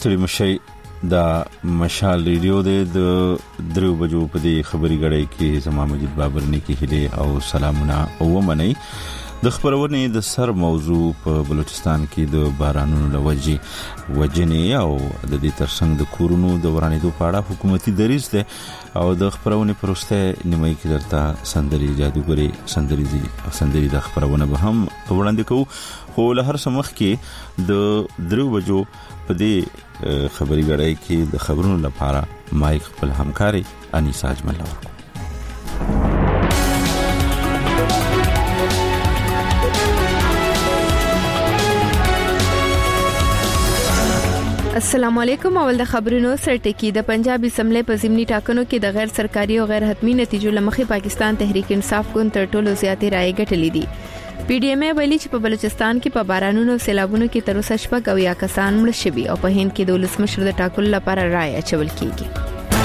ستړي مشي دا مشال ریډیو د 3 بجو په دې خبري غړې کې زما مجید بابر نه کې هله او سلامونه او منئ د خبرونه د سر موضوع په بلوچستان کې د بارانونو لوجي وجنې او د دې ترڅنګ د کورونو د ورانېدو په اړه حکومتي دریځ ده او د خبرونه پروسته نیمه کې درته سندري جادوګري سندري د خبرونه به هم وړاندې کوو خو له هر سمخ کې د 3 بجو په دې خبري غړې کې د خبرونو لپاره مایک خپل همکاري انیسا اجمل ورکو. السلام علیکم. اول د خبرونو سرټکی د پنجاب اسمبلی په ضمني ټاکنو کې د غیر سرکاري او غیر حتمی نتیجو لمخې پاکستان تحریک انصاف ګوند تر ټولو زیاتې رائے ګټلې دي. پی ډی ایم ای ویلي چې په بلوچستان کې په بارانونو او سیلابونو کې تر اوسه شپږ او یا کسان مړ شوي او په هند کې د ولسمشر د ټاکلو لپاره رائے اچول کیږي.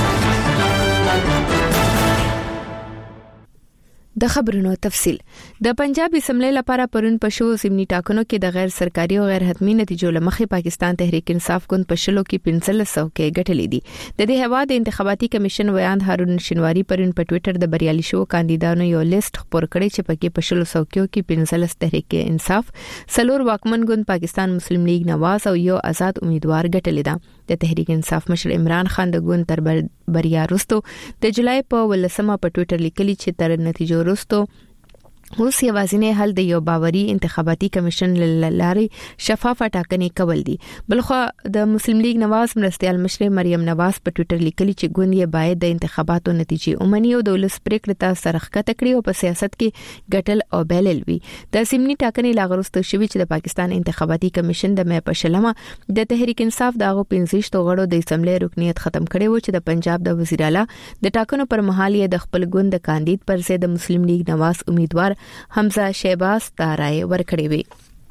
د خبرونو تفصيل. د پنجاب اسمبلی لپاره پرون په شو ضمني ټاکنو کې د غیر سرکاري او غیر حتمی نتیجو لمخې پاکستان تحریک انصاف ګوند په شلو کې 1500 کې ګټلې دي. د دې هوا د انتخاباتي کمیشن ویاند هارون شینواری پرون په ټوئیټر د بریالي شو کاندیدانو یو لیست خبر کړی چې پکې په شلو سوکیو کې 15 تحریک انصاف، سلور واکمن ګوند پاکستان مسلم لیگ نواز او یو آزاد امیدوار ګټلې ده. د تحریک انصاف مشر عمران خان د ګوند تر بریا وروسته د جولای په 18 په ټوئیټر لیکلي چې تر نتیجو وروسته اوس یوازینی حل د یو باوري انتخاباتي کمیشن لارې شفافه ټاکنې کول دي. بلخو د مسلم لیگ نواز مرستيال مشر مریم نواز په ټوئیټر لیکلي چې ګوند یې باید د انتخاباتو نتیجې اومني او د ولس پریکړه ته سرخکته کړي او په سیاست کې ګټل او بیلل وي. د ضمني ټاکنې لاغرسته شوی چې د پاکستان انتخاباتي کمیشن د مې په شلمه د تحریک انصاف دغه 15 غړو د اسمبلی رکنیت ختم کړي و چې د پنجاب د وزیر اعلی د ټاکنو پر مهال یې د خپل ګوند د کاندید پر ضد د مسلم لیگ نواز امیدوار حمزه شهباز تارای ورکړي وي.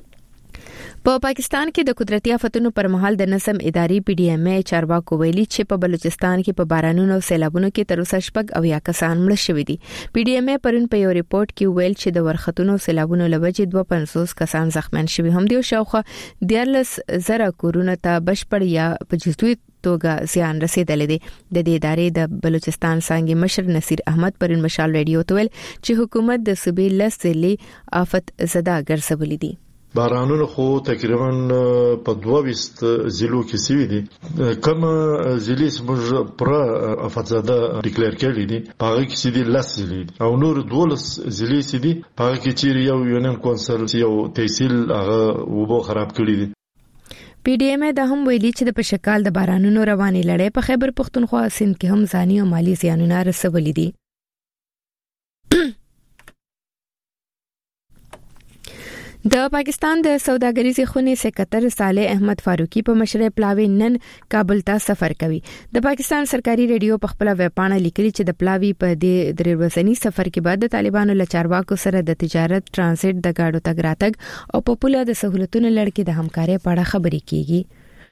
په پاکستان کې د قدرتي آفتونو پر مهال د نظم اداري پی ډی ایم ای چارواکو ویلي چې په بلوچستان کې په بارانونو او سیلابونو کې تر اوسه شپږ او یا کسان مړ شوي دي. پی ډی ایم ای پرون په یو ریپورت کې ویل چې د ورختونو او سیلابونو لوجې 250 کسان زخمیان شوي هم دي او شاوخوا 14,000 کورونه ته بشپړ یا په جزوي توګه زیان رسیدلې دي. د دې ادارې د بلوچستان څنګه مشر نصیر احمد پرون مشال ریډیو ته ویل چې حکومت د صوبې لسلي آفت زده ګرځولې دي. بارانونو خو تقریبا په 22 ضلعو کې سوي دي. کوم ضلع سمج پر افزاده ډیکلیئر کړي دي هغه کې سدي لس ضلع او نور 12 ضلع سدي هغه کې چې یو یونین کونسل یو تحصیل هغه وبو خراب کړي دي. پی ډی ایم د هم ویلي چې د پشکال د بارانونو رواني لړۍ په خیبر پختونخوا سند کې هم ځاني او مالی زیانونه رسولي دي. د پاکستان د سوداګریزې خونې سکرټر صالح احمد فاروقي په مشرۍ پلاوی نن کابل ته سفر کوي. د پاکستان سرکاري ریډیو په خپل ویب پاڼه لیکلي چې د پلاوی په دې درې ورځني سفر کې بعد د طالبانو له چارواکو سره د تجارت، ترانزیت، د گاډو تګ راتګ او په پوله د سہولتونو لړ کې د همکارۍ په اړه خبرې کیږي.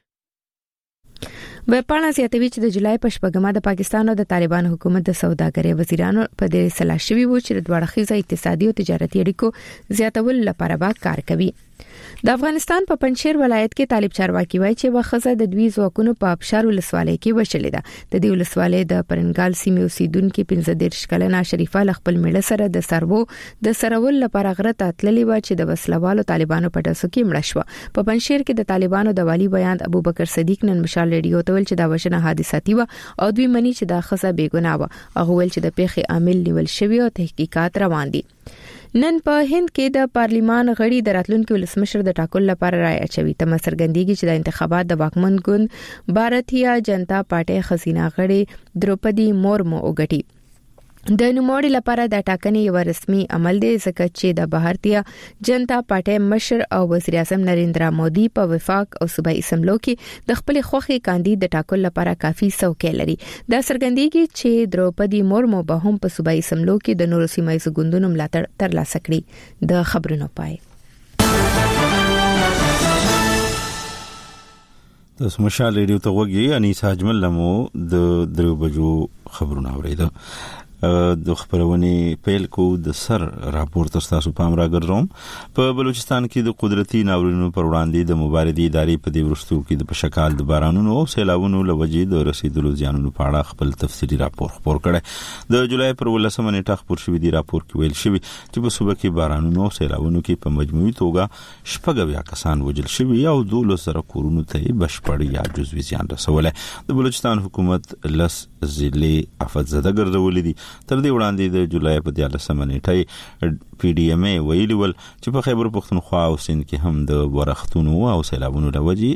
وپاڼه زیاتوي چې د جولای په شپږمه د پاکستان او د طالبان حکومت د سوداګرۍ وزیرانو په دې سلا شوي وو چې د دوړخیزه اقتصادي او تجارتي اړیکو زیاتول لپاره به کار کوي. د افغانستان په پنځشیر ولایت کې طالب چارواکي وایي چې وخزه د دوی ځواکونو په ابشار ولسوالۍ کې وشلې ده. د دې ولسوالۍ د پرنګال سیمې اوسیدونکو 15 کلنه شریفه خپل میړه سره د سربو د سرول لپاره غره ته تللی و چې د وسلوالو طالبانو په ډسو کې مړ شو. په پنځشیر کې د طالبانو د والی بیان ابوبکر صدیق نن مشال ریډیو ته ویل چې دا وژنه حادثاتي و او دوی مني چې دا خزه بیګناه و. هغه ویل چې د پیښې عامل نیول شوی او تحقیقات روان دي. نن په هند کې د پارلیمان غړي د راتلونکو ولسمشر د ټاکلو لپاره رائے اچوي. تم سرګندېږي چې د انتخابات د واکمن ګوند بھارتیا جنتا پارټي خزینه غړي دروپدی مورمو وګټي. د نوموړي لپاره د ټاکنې یو رسمي عمل دی ځکه چې د بھارتیا جنتا پارټي مشر او وزیر اعظم نریندرا مودي په وفاق او صوبایي اسمبلو کې د خپل خوخي کاندید د ټاکلو لپاره کافي څوکۍ لري. دا څرګندېږي چې دروپدی مورمو به هم په صوبایي اسمبلو کې د نورو سیمایي ګوندونو ملاتړ ترلاسه کړي. د خبرونو پای د سمشال ریډیو ته وګورئ. انیس اجمل لمو د 3 بجو خبرونه اوریدل. د خبرونې پیل کو د سر راپور تاسو پام راګرځوم. په بلوچستان کې د قدرتي ناورینونو پر وړاندې د مبارزې ادارې په دې ورستو کې د پشکال د بارانونو او سیلابونو لوجې د رسیدلو زیانونو په اړه خپل تفصیلي راپور خپور کړی. د جولای پر 18 نیټه خبر شوی دی راپور کې ویل شوی چې په صوبه کې بارانونو او سیلابونو کې په مجموعي توګه شپږ کسان وژل شوی او 12 کورونو ته بشپړ یا جزوي زیان رسولی. د بلوچستان حکومت لس ضلعې افزاده ګرځولې دي. تر دې وړاندې د جولای په 13 نیټه پی ډی ایم ای ویلي ول چې په خیبر پختونخوا او سند کې هم د ورښتونو او سیلابونو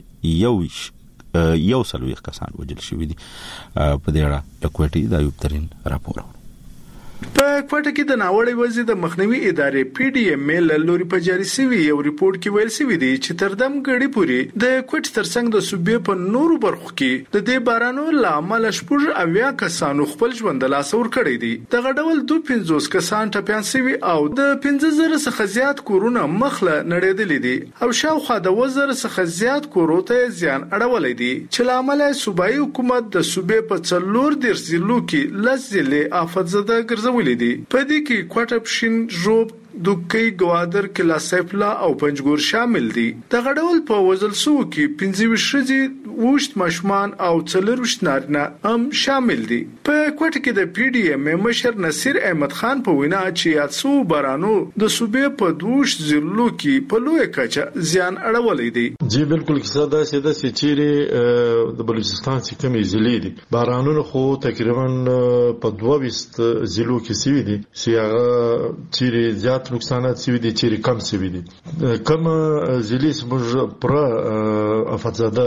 لوجې یو سلويخ کسان وژل شوی دي. په دې اړه د کوټې د ایوب ترين راپور. په کوټه کې د ناوړې وضعیت د مخنیوي ادارې پی ډی ایم ال لوري په جاري سوي یو ریپورت کې ویل سوي دی چې تر دم غړي پوري د کوټ ترڅنګ د صوبې په نورو برخو کې د دې بارانو لامل شپږ اویا کسانو خپل ژوند له لاسه ور کړی دي. دغه ډول 250 کسان ټپيان سوي او د 15000 څخه زیات کورونه مخله نړیدلې دي او شاوخوا د 1000 څخه زیات کوروته زیان اړولې دي چې لامل صوبایي حکومت د صوبې په 14 ضلعو کې لزلې آفاتزده ګرځولې دي. په دې کې کوټه پښین ژوب دوکې ګوادر کلا سیفلا او پنځګور شامل دي. دغه ډول په وزل سو کې 25 شذي وشت مشمان او 40 نارینه هم شامل دي. په کوټه کې د پی ډی ایم مشر نصیر احمد خان په وینا چې یاتسو بارانو د صوبې په 12 ضلعو کې په لوی کچه زیان اړولې دي. جی بالکل کیسه دا سیده چیرې د بلوچستان څخه کمې ضلعې دي. بارانونو خو تقریبا په 22 ضلعو کې سوي دي. سیاغه چیرې زیات نقصانات سوي دي چیرې کم سوي دي. کم ضلعې سمج پر افزاده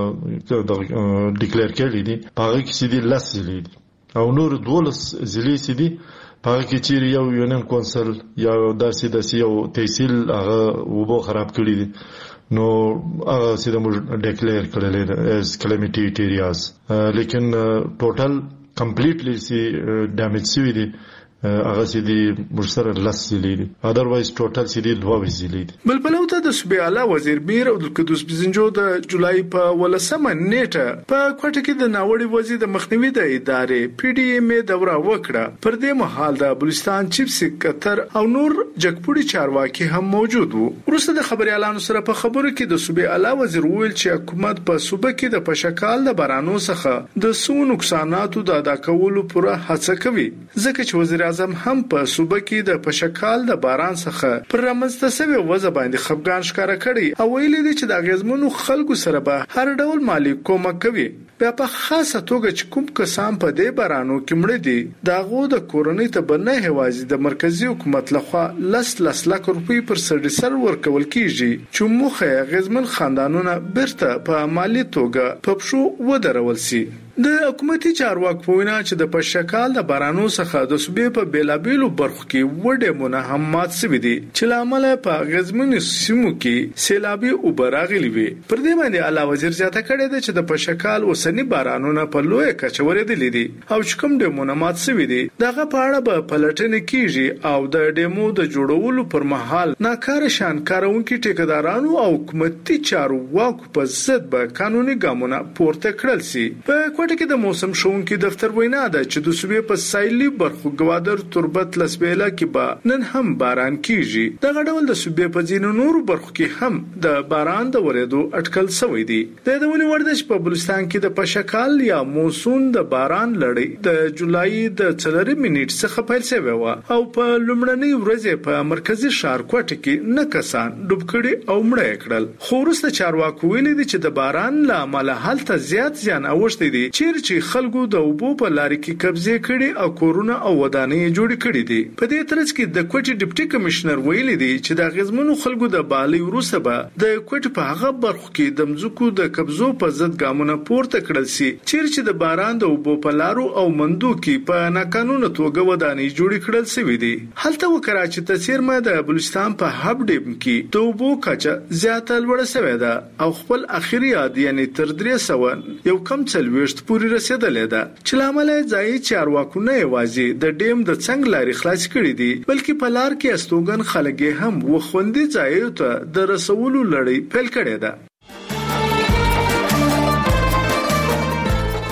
ډیکلیئر کړي دي. هغه کې سیدي لس ضلعې دي او نور 12 ضلعې سیدي هغه کې چیرې یو یونین کونسل یا داسې یو تحصیل هغه وبو خراب کړي دي. نو هغه سیده موږ ډیکلیئر کړل دي از کلیمیټی ایریاز. لیکن ټوټل کمپلیټلی سی ډیمیج سوي دي هغه سیدي مرسره لس ضلعې دي. اذروایز ټوټل سیدي 22 ضلعې دي. بل بلوته د صوبې اعلی وزیر میر عبدالقدوس بزنجو د جولای په 18 نیټه په کوټه کې د ناوړې وضعیت د مخنیوي د ادارې پی ډی ایم دوره وکړه. پر دې مهال د بلوچستان چیف سکرټر او نور جګپوړي چارواکي هم موجود وو. وروسته د خبري اعلان سره په خبرو کې د صوبې اعلی وزیر ویل چې حکومت په صوبه کې د پشکال د بارانو څخه د سو نقصاناتو د ادا کولو پوره هڅه کوي. ځکه چې وزیر اعظم هم په صوبه کې د پشکال د باران څخه پر رامنځته شوی وضع باندې خفګان ښکارا کړی او ویلي دی چې د غزمنو خلکو سره به هر ډول مالی کومک کوي. بیا په خاصه توګه چې کوم کسان په دې بارانو کې مړ دي داغو د کورونی ته بنه هوازي د مرکزی حکومت لخوا لس لک روپی پر سر ورکول کیږي چې موخه غزمن خاندانونه برته په مالی توګه په پښو ودرول سي. د حکومتي چارواکو په وینا چې د پشکال د بارانو څخه د صوبې په بیلابیلو برخو کې وډه منهمات سوي دي چې لامل په غزمن سیمو کې سیلابي او براغلي وي. پر دې باندې اعلی وزیر زیاته کړی دی چې د پشکال اوسنی بارانونه په لوی کچه ورېدلې دي او چې کوم د منهمات سوي دي دغه په اړه به پلټنه کیږي او د ډیمو د جوړولو پر مهال ناکاره شان کارونکو ټیکدارانو او حکومتي چارواکو په ضد به قانوني ګامونه پورته کړل سي. په کوټه کې د موسم شونکي دفتر وینا ده چې د صوبې په سایلي برخو ګوادر تربت لسبیلا کې به نن هم باران کیږي. دغه ډول د صوبې په ځینو نورو برخو کې هم د باران د ورېدو اټکل شوی دی. د دونی وردش په بلوچستان کې د پشکال یا موسون د باران لړۍ د جولای د 4 منټ څخه پیل شوی و او په لومړنۍ ورځ په مرکزی ښار کوټه کې نه کسان ډوب کړي او مړه کړل. خو وروسته چارواکو ویلي دي چې د باران لامل هلته زیات زیان اوښتي دي چې خلکو د اوبو په لارې کې قبضه کړي او کورونه او ودانۍ جوړ کړي دي. په دې ترڅ کې د کوټې ډیپټي کمشنر ویلي دی چې د غزمنو خلکو د بالي وروسته به د کوټې په هغه برخو کې د مځکو د قبضو په ضد ګامونه پورته کړل سي چې د باران د اوبو په لارو او مندو کې په ناقانونه توګه ودانۍ جوړ کړل سوي دي. هلته وکړه چې تسیرمه د بلوچستان په هب ډیم کې د اوبو کچه زیاته لوړه شوې ده او خپل اخیری یاد یعنی تر 300 یو کم څلويشت پورې رسیدلې ده چې لامل ځای چارواکو نه یوازې د ډیم د څنګه لارې خلاص کړي دي بلکې په لار کې استوګن خلک هم وخوندي ځای ته د رسولو لړۍ پیل کړې ده.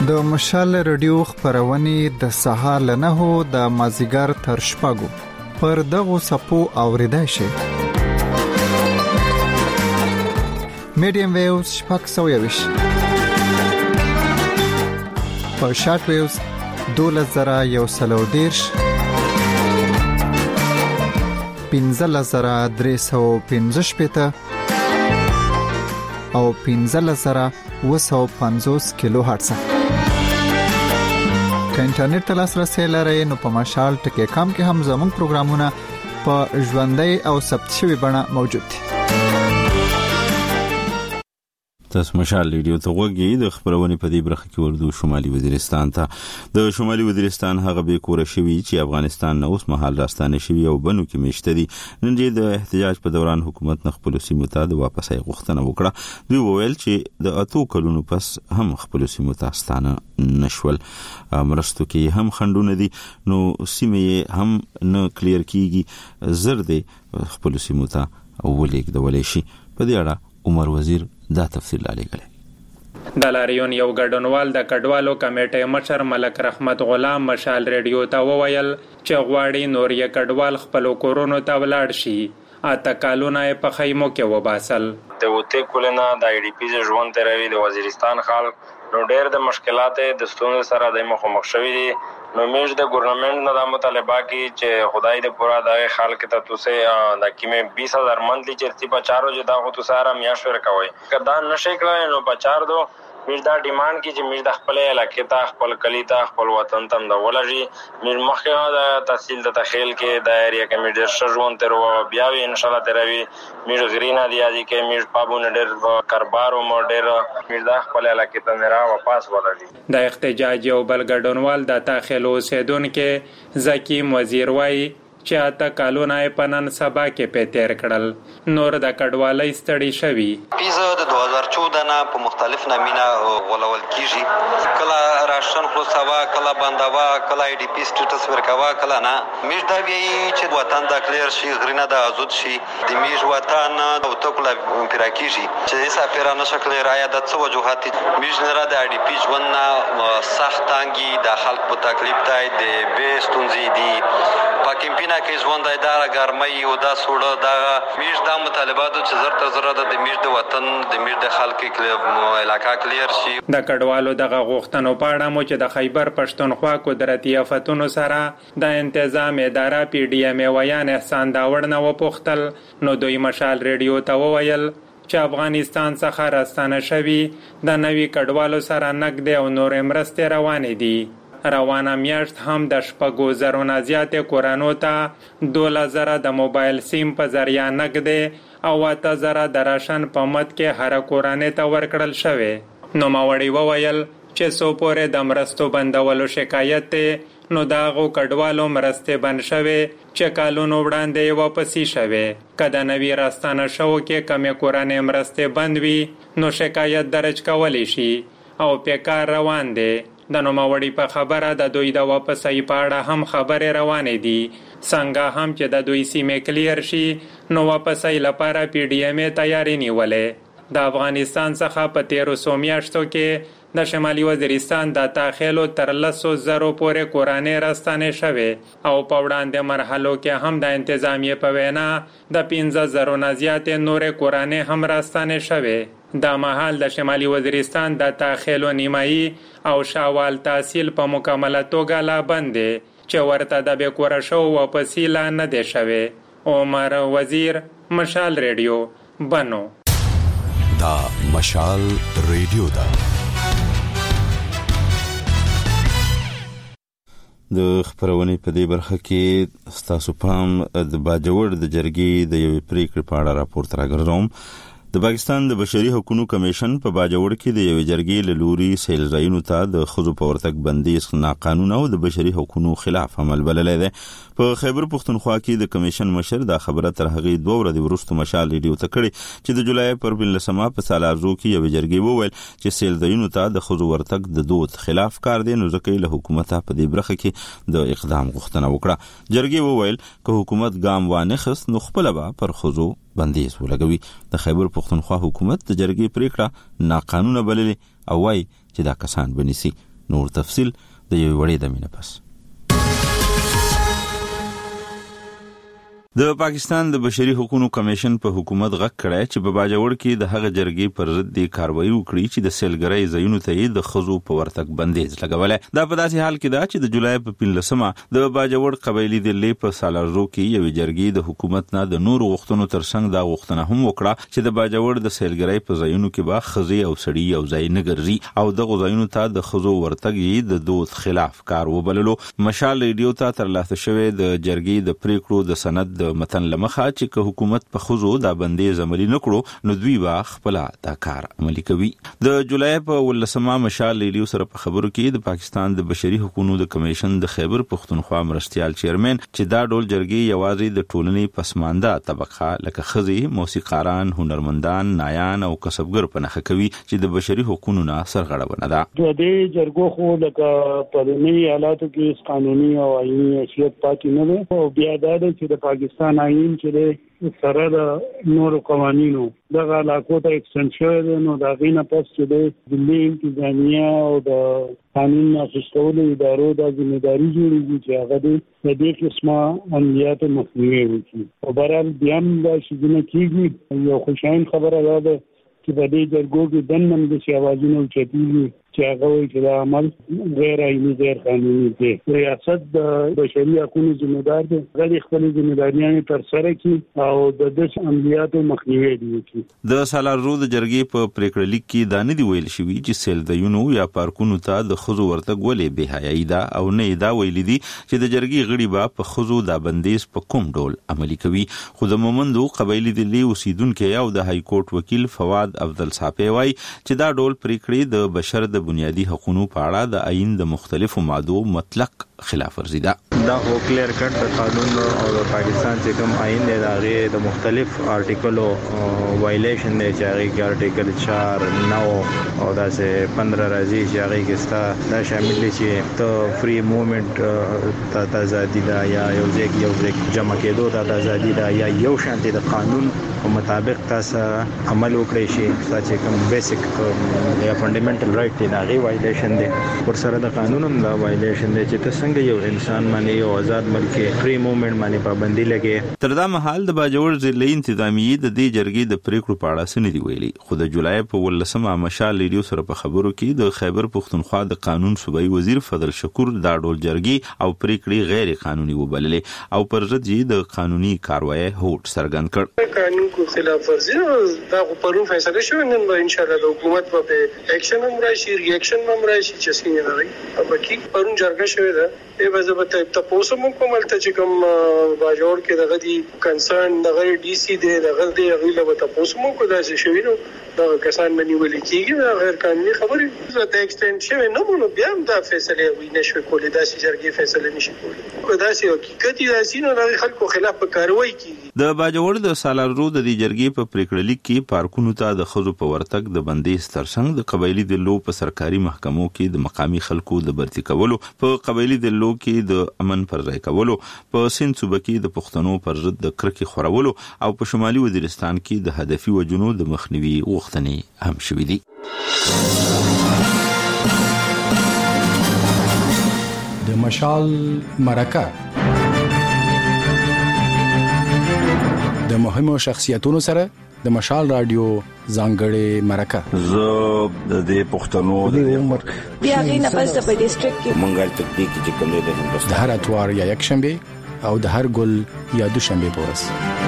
د مشال رادیو خبرونه د سهار له 9 د مازیګر تر شپږو پر دغه صفو اوریدای شي. میډیم ویوز شپږ 120 په شارټ ویوز 2110 15315 او 15750 کیلو هرتز. که انټرنیټ ته لاسرسي لرئ نو په مشال ټکی کام کې هم زموږ پروګرامونه په ژوندۍ او ثبت شوی بڼه موجود دي. تاسو مشال ریډیو ته وګورئ. د خبرونه په دې برخه کې ورده شمالي وزیرستان ته د شمالي وزیرستان هغه به کور شوی چې افغانستان نه اوس مهال راستانه شوی او بنو کې مشته دي. نن د احتجاج په دوران حکومت نه خپل سیمو ته د واپسۍ غوښتنه وکړه. دوی وویل چې د اتو کلونو پس هم خپل سیمو ته ستانه نشول. مرستو کې هم خندونه دي نو سیمه هم نه کلیر کیږي. زر دې خپل سیمو ته ولېګ د ولې شي. په دې اړه عمر وزیر دا تفصیل علی کړي. د لاریون یو ګډونوال د کډوالو کمیټې مشر ملک رحمت غلام مشال ریډیو ته وویل چې غواړي نور یې کډوال خپل کورونو ته ولاړ شي. اته کالونه په خیمو کې وباسل. د وته کولنا د ای ډی پی ژوند تروي د وزیرستان خلک نو ډېر د مشکلاتو د ستونزو سره د مخ شوي دي. نو میش د ګورنمنت نه د مطالبه کی چې خدای دې پورا د خلک ته توسه د کیمه 20000 منتلی چرتی په چارو جدا هو تو سارا میاشور کوي کدا نشه کړای نو په چار دو میش دا ډیماند کی چې میش د خپل علاقې ته خپل کلی ته خپل وطن ته د ولږي میش مخه د تحصیل د تخیل کې د ایریا کمیټر شژون تر و بیا وی ان شاء الله تروي میش غرینا دی اځي کې میش پابونه ډېر کاربار او ماډر میش د خپل علاقې ته نه را واپس ولږي. د احتجاج یو بل ګډونوال د تاخلو اوسیدونکو زکیم وزیر وای چې اته کالونه په نن سبا کې په تیر کړل. نور د کډوالۍ ستړي شوي. پیزا د 2014 نه په مختلف نامینه ولول کیږي. کله راشن خو سبا کله بندوا کله ای ډی پی سټیټس ورکوا کله نه. میش دا وی چې وطن د کلیر شي غرینه د آزاد شي د میش وطن او توکل پیراکیږي چې سفیرانه شکل رایا د څو وجوهات میش نه را د ای ډی پی ژوند سخت تانګي د خلک په تکلیف تای د بیستونزي دي پاکمپینا کې ژوند د ګرمۍ او د سوړه د میش د مطالباتو چې زړه زړه د میش د وطن د میش د خلک علاقہ کلیر شي. د کډوالو دغه غوښتنو په اړه مو چې د خیبر پښتونخوا قدرتي آفتونو سره د تنظیم اداره پی ډی ایم ویان احسان داوړ نه وپوښتل نو دوی مشال ریډیو ته وویل چې افغانستان څخه راستانه شوی د نوي کډوالو سره نقد او نور مرستې روانې دي. روانه میاشت هم د شپږو زرو نه زیاتې کورانو ته 2000 د موبایل سیم په ذریعہ نقد او 8000 د راشن په مد کې هر کورانه ته ورکړل شوی. نو ماوړی وویل چې سو پورې د مرستو بندولو شکایت نو داغو کډوالو مرستې بند شوی چې کالونو وړاندې واپسی شوی. کله نوی راستانه شو کې کمې کورانه مرستې بند وي نو شکایت درج کولی شي او په کار روان دي. د نوموړي په خبره د دوی د واپسۍ په اړه هم خبرې روانې دي. څنګه هم چې د دوی سیمې کلیر شي نو واپسۍ لپاره پی ډی ایم تیاری نیولې. د افغانستان څخه په 1300 میاشتو کې د شمالي وزیرستان د تاخلو تر 100,000 پورې کورانه راستانه شوه او په وړاندې مرحلو کې هم د انتظامیه په وینا د 15,000 نه زیاتې نورې کورانه هم راستانه شوه. دا مهال د شمالي وزیرستان د تاخلو نیمایي او شاوال تحصیل په مکمله توګه لا بندې چې ورته د بیکوره شو واپسی لا نه دی شوی. عمر وزیر مشال ریډیو بنو. دا مشال ریډیو دا د خبرونه په دې برخه کې ستاسو پام د باجوړ د جرګې د یو پریکړې په اړه راپور راغورم. د پاکستان د بشري حقوقو کمیشن په باجوړ کې د یو جرګې له لوري سیل راینو ته د خزو په ورتګ بندیز ناقانونه او د بشري حقوقو خلاف عمل بللی دی. په خیبر پښتونخوا کې د کمیشن مشر دا خبره تر هغې 2 ورځې وروسته مشال ریډیو ته کړې چې د جولای پر 15 په سالارزو کې یو جرګې وویل چې سیل راینو ته د خزو ورتګ د دود خلاف کار دی نو ځکه له حکومت په دې برخه کې د اقدام غوښتنه وکړه. جرګې وویل که حکومت ګام وانه خست نو خپل به پر خزو بندیز ولګوي. د خیبر پښتونخوا حکومت د جرګې پریکړه ناقانونه بللې او وايي چې دا کسان بنسي. نور تفصيل د یو وړې د مینه پس. د پاکستان د بشري حقوقو کمیشن په حکومت غږ کړی چې په باجوړ کې د هغه جرګې پر ضد د کاروایی وکړي چې د سیلګرۍ ځایونو ته د خزو په ورتګ بندیز لګولای. دا په داسې حال کې دا چې د جولای په 15مه د باجوړ قبایلی دلې په سالارزو کې یو جرګې د حکومت نه د نور غوښتنو ترڅنګ دا غوښتنه هم وکړه چې د باجوړ د سیلګرۍ په ځایونو کې به خزي او سړي او ځای نه ګرځي او د غوځایونو ته د خزو ورتګ د دوت خلاف کار وبللو. مشال ریډیو ته ترلاسه شوی د جرګې د پریکړو د سند د متن لمخه چې که حکومت په خزو دا بندیز عملی نکړو نو دوی به خپل دا کار عملی کوي. د جولای په 18مه مشال ریډیو سره په خبرو کې د پاکستان د بشري حقوقو د کمیشن د خیبر پختونخوا مرستيال چیرمن چې دا ډول جرګې یوازې د ټولنې پسمانده طبقه لکه خزي، موسیقاران، هنرمندان، نایان او کسبګر په نخښه کوي چې د بشري حقوقو نه سرغړونه ده. د دې جرګو خو لکه پرونی حالاتو کې قانوني او آئینی حیثیت پاتې نه ده او بیا دا چې د پاکستان آئین چې سره د نور قوانینو دغه علاقو ته ایکسټنډ شوی دی نو دا غینه پس چې د دلی انتظامیه او د قانون نافذولو ادارو د ځمېداري جوړېږي چې هغه د دې قسمه عملیات مخنیوي وکړي. او بهرحال بیا هم دا شیزونه کېږي. یو خوشاین خبره دا ده چې په دې جرګو کې دننه داسې اوازونه اوچتېږي چې هغه وایي چې دا عمل غیر آئیني غیر قانوني دی. ریاست د بشري حقوقو ذمہدار دی، هغه خپل ذمہداریانې ترسره کړي او د داسې عملیاتو مخنیوي وکړي. د سالارزو د جرګې په پریکړه لیک کې دا نه دی ویل شوی چې سیلدیونو یا پارکونو ته د خزو ورتګ ولې بهایي ده او نه دا ویل دي چې د جرګې غړي به په خزو دا بندیز په کوم ډول عملی کوي. خو د مومندو قبایلی دلی اوسیدونکو او د های کورټ وکیل فواد افضل صاحب وايي چې دا ډول پریکړې د بشر د بنیادی حقوقو په اړه د آئین د مختلفو مادو مطلق خلاف ورزي ده. دا هو کلیر کټ د قانون او د پاکستان چې کوم آئین دی دا غي د مختلف آرټیکلو وایلیشن دی چې هغه کې آرټیکل 4 9 او دا سه 15 راځي چې هغه کې ستا دا شامل دي چې ته فری موومېنټ ته آزادي ده یا یو ځای جمع کېدو ته آزادي ده یا یو شانتي د قانون په مطابق تاسو عمل وکړئ شي چې کوم بیسیک یا فندامنټل رائټ دی دا غي وایلیشن دی. پر سره د قانون هم دا وایلیشن دی چې تاسو یو انسان باندې یو آزاد ملک فری موومېنټ باندې پابندي لګي. تر دا مهال د باجوړ ضلع انتظامیه د دې جرګې د پریکړو په اړه سن دی ویلي. خو د جولای په 18مه مشال ریډیو سره په خبرو کې د خیبر پختونخوا د قانون صوبایي وزیر فضل شکور دا ډول جرګې او پریکړې غیر قانوني وبللې او پر ضد د قانوني کاروایی هوټ څرګند کړ. قانون کو خلاف ورزي دا پرون فیصله شوه نن ان شاء الله د حکومت په اکشن هم راشي ریاکشن هم راشي چې څنګه راځي. په کې پرون جرګه شوه ده به زبته تاسو مو کومل ته چې کوم باجوړ کې دغه دي کنسرن دغه ډي سي دی دغه دی غیله به تاسو مو کو دا شوی نو دا کسان منی ولې کیږي غیر قانوني خبرې زه ته ایکسټند شوی نه مونږ بیا هم دا فیصله وي نشو کولای دا چې جرګې فیصله نشي کولای دا چې حقیقت دا سینو د خلکو خلاف په کاروایی کیږي. د باجوړ د سالارزو د دې جرګې په پریکړه لیک کې پارکونو ته د خزو په ورتګ د بندیز ترڅنګ د قبایلی دلو په سرکاري محکمو کې د مقامی خلکو د برتي کولو، په قبایلی دلو کې د امن پر ځای کولو، په سند صوبه کې د پښتنو پر ضد د کرکې خورولو او په شمالي وزیرستان کې د هدفي وجنو د مخنیوي غوښتنې هم شوې دي. د مشال مرکه د مهمو شخصیتونو سره د مشال رادیو ځانګړې مرکه. زه د دې پښتنو د عمر بیا غینه پس د ډیسټریکټ کې منګل تکنیک چې کوم دی د هندوستان د هر اتوار یا یک شنبه او د هر ګل یا دوشنبه پورس.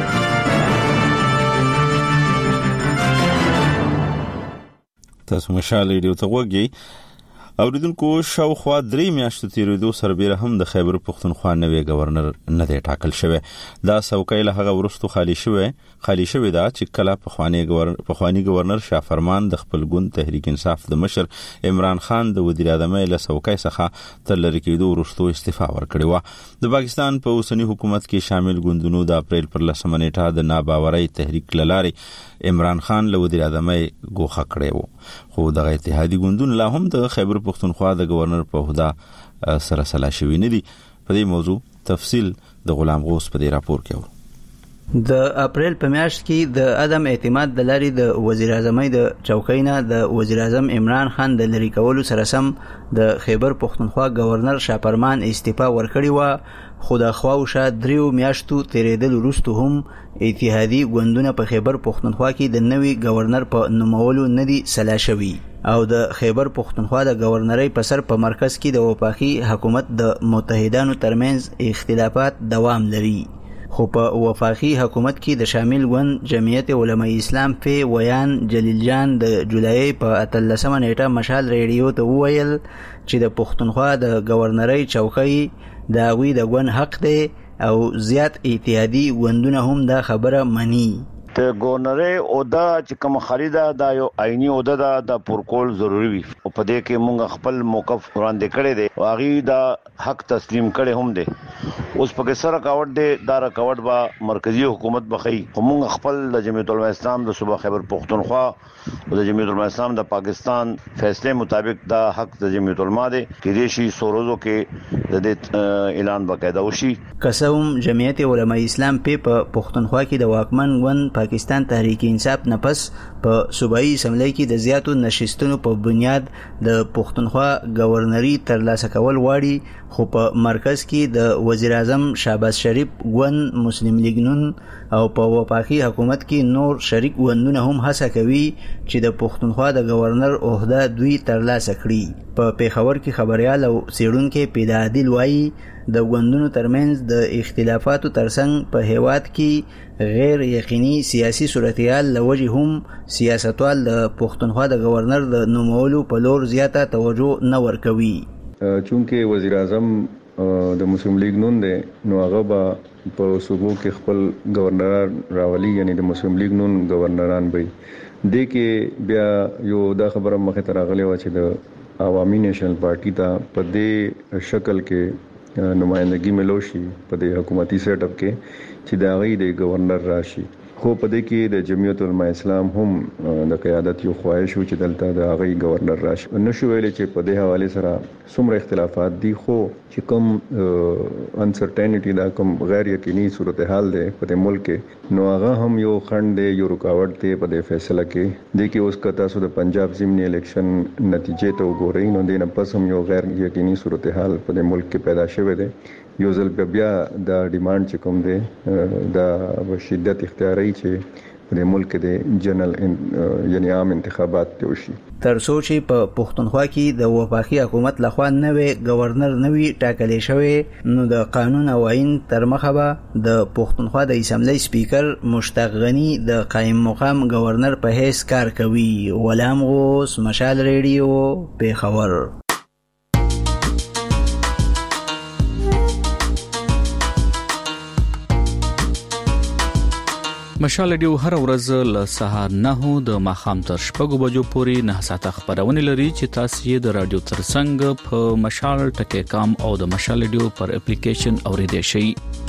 تاسو مشال ریډیو ته وګورئ. اوریدونکو شاوخوا 3 میاشتو تیریدو سربیره هم د خیبر پختونخوا نوې گورنر نه دی ټاکل شوی. دا څوکۍ له هغه وروسته خالی شوی دا چې کله پخوانی گورنر شاه فرمان د خپل ګوند تحریک انصاف د مشر عمران خان د وزیر اعظم له څوکۍ څخه تر لری کېدو وروسته استعفا ورکړی و. د پاکستان په اوسنی حکومت کې شامل ګوندونو د اپریل پر 10 نیټه د ناباورۍ تحریک لارې عمران خان له وزیر اعظم ګوښه کړی و. خو د اتحادی ګوندونو لا هم د خیبر پختونخوا د گورنر په هدا سره سلا شوی نه دي. په دې موضوع تفصیل د غلام غوث په دې راپور کې و. د اپریل په میاشت کې د عدم اعتماد د لارې د وزیر اعظمۍ د چوکۍ نه د وزیر اعظم عمران خان د لرې کولو سره سم د خیبر پختونخوا گورنر شاپرمان استعفا ورکړې وه، خو د خواوشا 3 میاشتو تیریدل وروسته هم اتحادي ګوندونه په خیبر پختونخوا کې د نوي گورنر په نومولو نه دي سلا شوي او د خیبر پختونخوا د گورنرۍ په سر په مرکز کې د وفاقي حکومت د متحدانو ترمنځ اختلافات دوام لري. خو په وفاقي حکومت کې د شامل ګوند جمعیت علماء اسلام په ویان جلیل جان د جولای په 13 نیټه مشال ریډیو ته وویل چې د پښتونخوا د گورنرۍ چوکۍ د هغوی د ګوند حق دی او زیات اتحادي ګوندونه هم دا خبره مني. ته گورنرۍ عہده چې کوم خریده دا یو آئینی عہده ده، د پورکول ضروری وي او په دې کې مونږ خپل موقف وړاندې کړی دی او هغه دا حق تسلیم کړي هم دي. اوس په سره رکاوټ دی، دا رکاوټ با مرکزی حکومت بخي. مونږ خپل د جمعیت علماء اسلام د صوبه خیبر پختونخوا او د جمعیت علماء اسلام د پاکستان فیصله مطابق دا حق د جمعیت علماء دی کې دې شي سوروزو کې د دې اعلان باقاعده وشي. قسم جمعیت علماء اسلام په پختونخوا کې د واکمن ګوند پاکستان تحریک انصاف نه پس په صوبایي اسمبلی کې د زیاتو نشستونو په بنیاد د پختونخوا گورنري ترلاسه کول واړي، خو په مرکز کې د وزیر اعظم شهباز شریف ګوند مسلم لیگ نون او په وفاقي حکومت کې نور شریک ګوندونه هم هڅه کوي چې د پختونخوا د گورنر عہده دوی ترلاسه کړي. په پیښور کې خبريال او سیړونکو پیدا عادل وایي د ګوندونو ترمنځ د اختلافاتو ترڅنګ په هیواد کې غیر یقیني سیاسي صورتحال لوجه هم سیاستوال د پختونخوا د گورنر د نومولو په لور زیاته توجه نه ورکوي. چونکه وزیر اعظم د مسلم لیگ نون دی نو هغه به په صوبو کې خپل گورنران راولي، یعنی د مسلم لیگ نون گورنران به دې کې بیا یو دا خبره مخه تر غلې و چې د عوامي نیشنل پارټي ته په دې شکل کې نمائندګي ملوشي په دې حکومتي سیټ اپ کې چې دا غي د گورنر راشي. خو په دې کې د جمعیت علماء اسلام هم د قیادت یو خواهش و چې دلته د هغه گورنر راشي. نشو ویل چې په دې حواله سره څومره اختلافات دي، خو چې کوم انسرټینټی دا کوم غیر یقیني صورتحال دی په ملک کې نو هغه هم یو خنډ دی، یو رکاوټ دی په دې فیصله کې. د کې اوس کته سو د پنجاب ضمني الیکشن نتیجې ته وګورئ نو دینه پس هم یو غیر یقیني صورتحال په ملک کې پیدا شوه دی. یو ځل بیا دا ډیماند چې کوم دی دا شدت اختیاري چې په ملک د جنرال یعنی عام انتخابات ته وشي. تر څو چې په پښتونخوا کې د وفاقي حکومت لخوا نوې گورنر نوې ټاکلې شوی نو د قانون او آئین تر مخه به د پښتونخوا د اسمبلی سپیکر مشتاق غنی د قائم مقام گورنر په حیث کار کوي. غلام غوث، مشال ریډیو، پیښور. مشال ریډیو هر ورځ له سهار 9 د ماښام تر 6 بجو پورې 9 ساعته خبرونه لري چې تاسو یې د رادیو ترڅنګ په مشال ټکی کام او د مشال ریډیو پر اپلیکیشن اوریدئ شئ.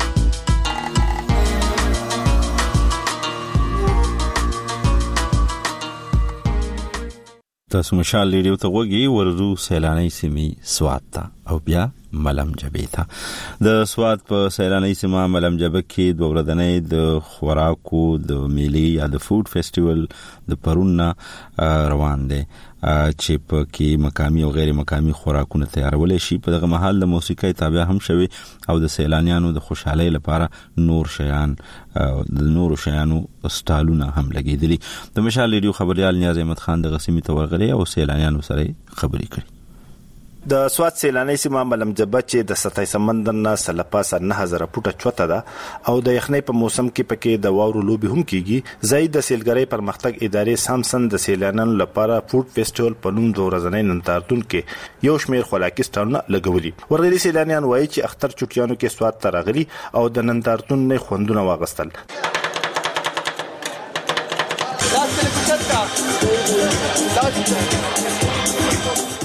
تاسو مشال ریډیو ته وګورئ، ورزو سیلانی سیمې سوات ته او بیا ملم جبې ته. د سوات په سیلانی سیمه ملم جبې کې دوه ورځې د خوراکو د میلې یا د فود فیسټیوال د پرون روان دي چې په کې مقامی او غیر مقامی خوراکونه تیارول شي. په دغه محل د موسیقي تابع هم شوي او د سیلانیانو د خوشحالي لپاره نور شیان د نورو شیانو سټالونه هم لګیدلي. د مشال ریډیو خبريال نیاز احمد خان د غسیمي تورغلي او سیلانیانو سره خبرې کړې. د سوات سیلانی سیمه ملم جبې چې د سطحي سمندر نه سلپاسه 9000 فوټه چوته ده او د یخنۍ په موسم کې پکې د واورو لوبي هم کیږي. زید د سیلګری پرمختګ ادارې سامسن د سیلانیانو لپاره فود فیسټیوال په نوم د ورځنۍ نندارتون کې یو شمیر خوراکي سټالونه لګولي. ورغلي سیلانیان وایي چې اختر چټیانو کې سوات ته راغلي او د نندارتون نه خوندونه واغستل.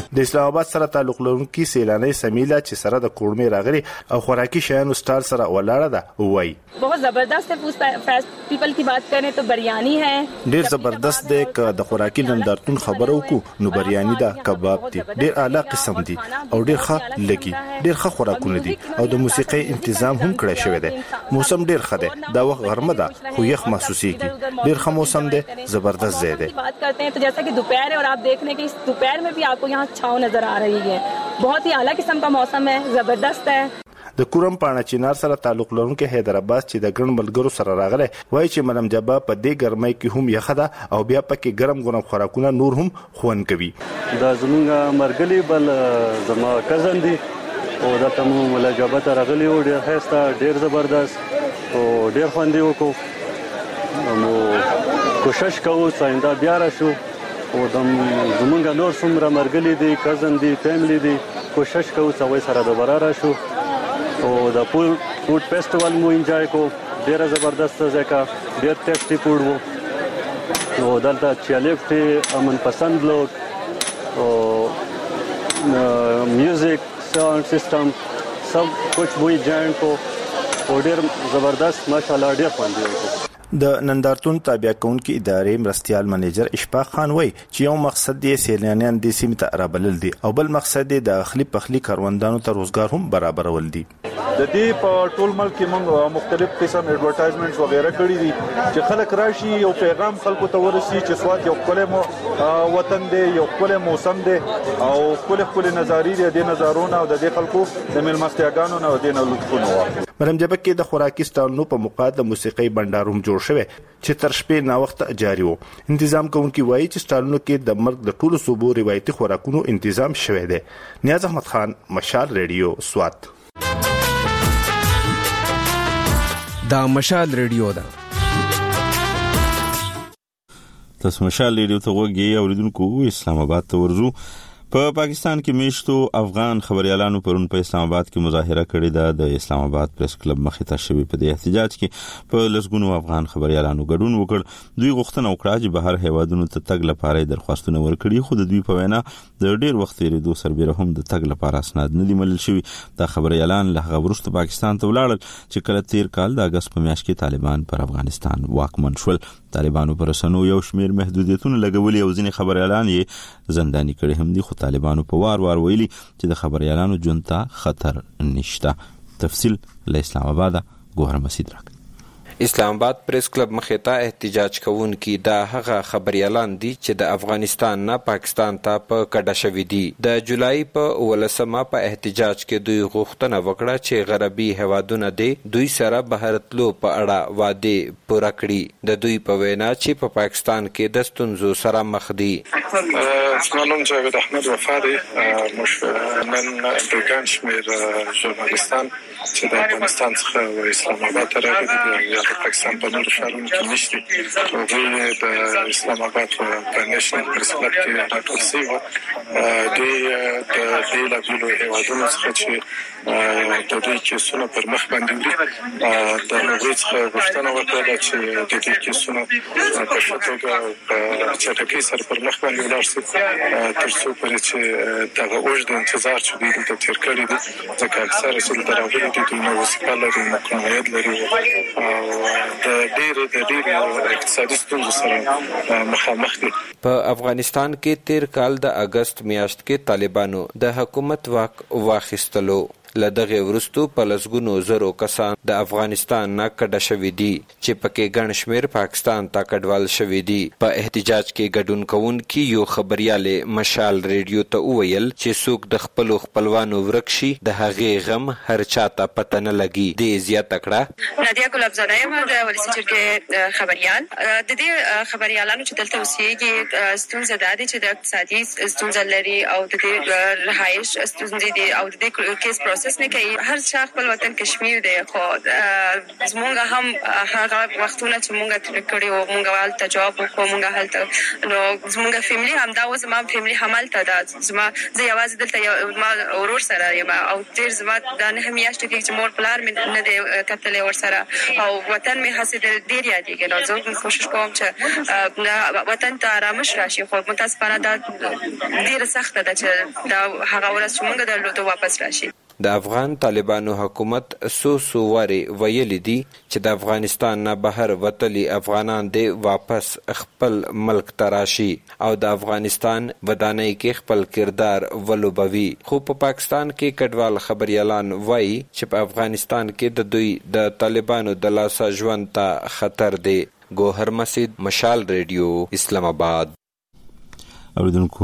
د اسلام آباد سره تعلق لرونکي سیلاني سمیلا چې سره د کورمې راغلي او خوراکي شیانو سټال سره ولاړه ده وایي बहुत जबरदस्त है फूड पीपल की बात करें तो बिरयानी है ډیر زبردست دی که د خوراکي نندارتون خبرو کو نو بریانی ده کباب دي ډیر اعلی قسم دي او ډیر ښه لګي ډیر ښه خوراکونه دي او د موسیقي تنظیم هم کړی شوی دی موسم ډیر ښه دی دا وخت غرمه ده خو یخ محسوسيږي ډیر ښه موسم دی زبردست ځای دی बात करते हैं तो जैसा कि दोपहर है और आप देख रहे हैं कि इस दोपहर में भी आपको यहाँ छांव नजर आ रही है बहुत ही आला किस्म का मौसम है जबरदस्त है د کورم پاڼه چینار سره تعلق لرونکي حیدرآباد چې د ګڼ ملګرو سره راغله وایي چې ملم جبا په دې ګرمۍ کې هم یخه ده او بیا پکې ګرم خوراکونه نور هم خوون کوي دا زمونږ مرګلي بل زما کزن دي او دا تم ملم جبا ته راغلی او ډېر ښایسته ډېر زبردست او ډېر خوند یې وکړو نو کوشش کوو چې آینده بیا راشو او زمونږ نور څومره مرګلي دي کزن دي فیملی دي کوشش کوو چې وای سره دوباره راشو او د فود فیسټیوال مو انجوای کو ډیر زبردست ځکه ډیر ټیسټي فود وو او دلته چالیفټي امن پسند لوک او میوزک ساوند سیستم سب کچھ وہی جوائن کو او ډیر زبردست ماشاءالله ډیر خوند دی د نندارتون تابع کونکي ادارې مرستيال منیجر اشفاق خان وای چې یو مقصد یې سیلانیان د سیمه ته رابلل دي او بل مقصد یې د اخلي پخلي کاروندانو ته روزګار هم برابرول دي د دې په ټول ملک کې موږ مختلف قسم ایڈورټایزمنټس وغیرہ کړی دي چې خلک راشي او پیغام خلکو ته ورسي چې سواد یو خپل وطن دی یو خپل موسم دی او خپل نظاری دی د نظارونو او د خلکو د ملمستیاګانو او د لطفونو مریم جبه کې د خوراکي سټالونو په موقع د موسیقي بنداروم جوړ شوی چې تر شپې نا وخت جاری وو تنظیم کوونکي وایي چې سټالونو کې د مرګ د ټولو صوبو روایتي خوراکونو تنظیم شوی دی نیاز احمد خان مشال ریډیو سوات دا مشال ریډیو ده تاسو مشال ریډیو ته وګورئ اوریدونکو اسلام آباد ته ورزو په پاکستان کې میشتو افغان خبريالانو پرون په اسلام آباد کې مظاهره کړې ده د اسلام آباد پریس کلب مخې ته شوی په دې احتجاج کې په لسګونو افغان خبريالانو ګډون وکړ دوی غوښتنه وکړه چې بهر هیوادونو ته تګ لپاره درخواستونه ورکړي خو د دوی په وینا د ډیر وخت لري سربېره هم د تګ لپاره اسناد نه دي ملل شوی د خبريالان له غوښتنه پاکستان ته ولاړل چې کله تیر کال د اگست په میاشت کې طالبان پر افغانستان واکمن شول طالبانو پر رسنیو یو شمیر محدودیتونه لګولي او ځینې خبريالان یې زنداني کړي هم دي خو طالبانو په وار ویلي چې د خبريالانو جنتا خطر نشته تفصیل له اسلام آباد ګوهر مسعود راک اسلام آباد پریس کلب مخې ته احتجاج کوونکي دا هغه خبريالان دي چې د افغانستان نه پاکستان ته په کډه شوي دي د جولای په 18 په احتجاج کې دوی غوښتنه وکړه چې غربي هوادونه دوی سره بهرتلو په اړه وعده پوره کړي د دوی په وینا چې په پاکستان کې د ستونزو سره مخ دي اسمانوم جاوید احمد وفادي نن افغان شمیر ژورنالیستان چې د افغانستان څخه اسلام آباد ته راغلي دي پاکستان په نورو ښارونو کې نشته دوی د اسلام آباد په نېشنل پریس کلب کې راټول شوي وو دوی د بېلابېلو هېوادونو څخه چې د دوی کیسونه پر مخ باندې وړي د هغوی څخه غوښتنه وکړه چې د دوی کیسونه په ښه توګه په چټکۍ سره پر مخ باندې ولاړ شي تر څو پورې چې دغه اوږد انتظار چې دوی دلته تېر کړی دي ځکه اکثره چې دلته راغلي دي دوی نه وظیفه لري نه کوم عاید لري د ډېرو اقتصادي ستونزو سره مخامخ دي په افغانستان کې تیر کال د اگست میاشت کې طالبانو د حکومت واک واخیستلو لدغه ورستو په لسګونو زرو کسان د افغانستان نه کډه شوي دي چې پکې ګڼ شمیر پاکستان ته کډوال شوي دي په احتجاج کې ګډون کوونکي یو خبريال مشال ریډیو ته وویل چې څوک د خپلوانو ورک شي د هغې غم هر چاته پته نه لګي د زیاته کړه نادیا ګلابزاده یم د ولسی جرګې خبريال د دې خبريالانو چې دلته اوسېږي ستونزه دا ده چې د اقتصادي ستونزه لري او د رهایش ستونزې دي او د کیس محسوس نه کوي. هر چا خپل وطن کشمیر دی، خو زمونږ هم هغه وختونه چې مونږ تیر کړی او مونږ هلته جواب وکړو، مونږ هلته نو زمونږ فیملی هم دا و، زما فیملی هم هلته ده. زه یوازې دلته ما ورور سره یم او ډېر زما دا نه میاشتې کېږي چې مور پلار مې نه دی کتلی ورسره او وطن مې هسې ډېر یادېږي. نو زه کوشش کوم چې وطن ته آرامش راشي، خو متاسفانه دا ډېره سخته ده چې دا هغه ورځ چې مونږ درلودو واپس راشي. د افغان طالبانو حکومت څو وارې ویلي دي چې د افغانستان نه بهر وتلي افغانان دې واپس خپل ملک ته راشي او د افغانستان ودانۍ کې خپل کردار ولوبوي. خو په پاکستان کې کډوال خبريالان وایي چې په افغانستان کې د دوی د طالبانو د لاسه ژوند ته خطر دی. ګوهر مسید، مشال ریډیو، اسلام آباد. اوریدونکو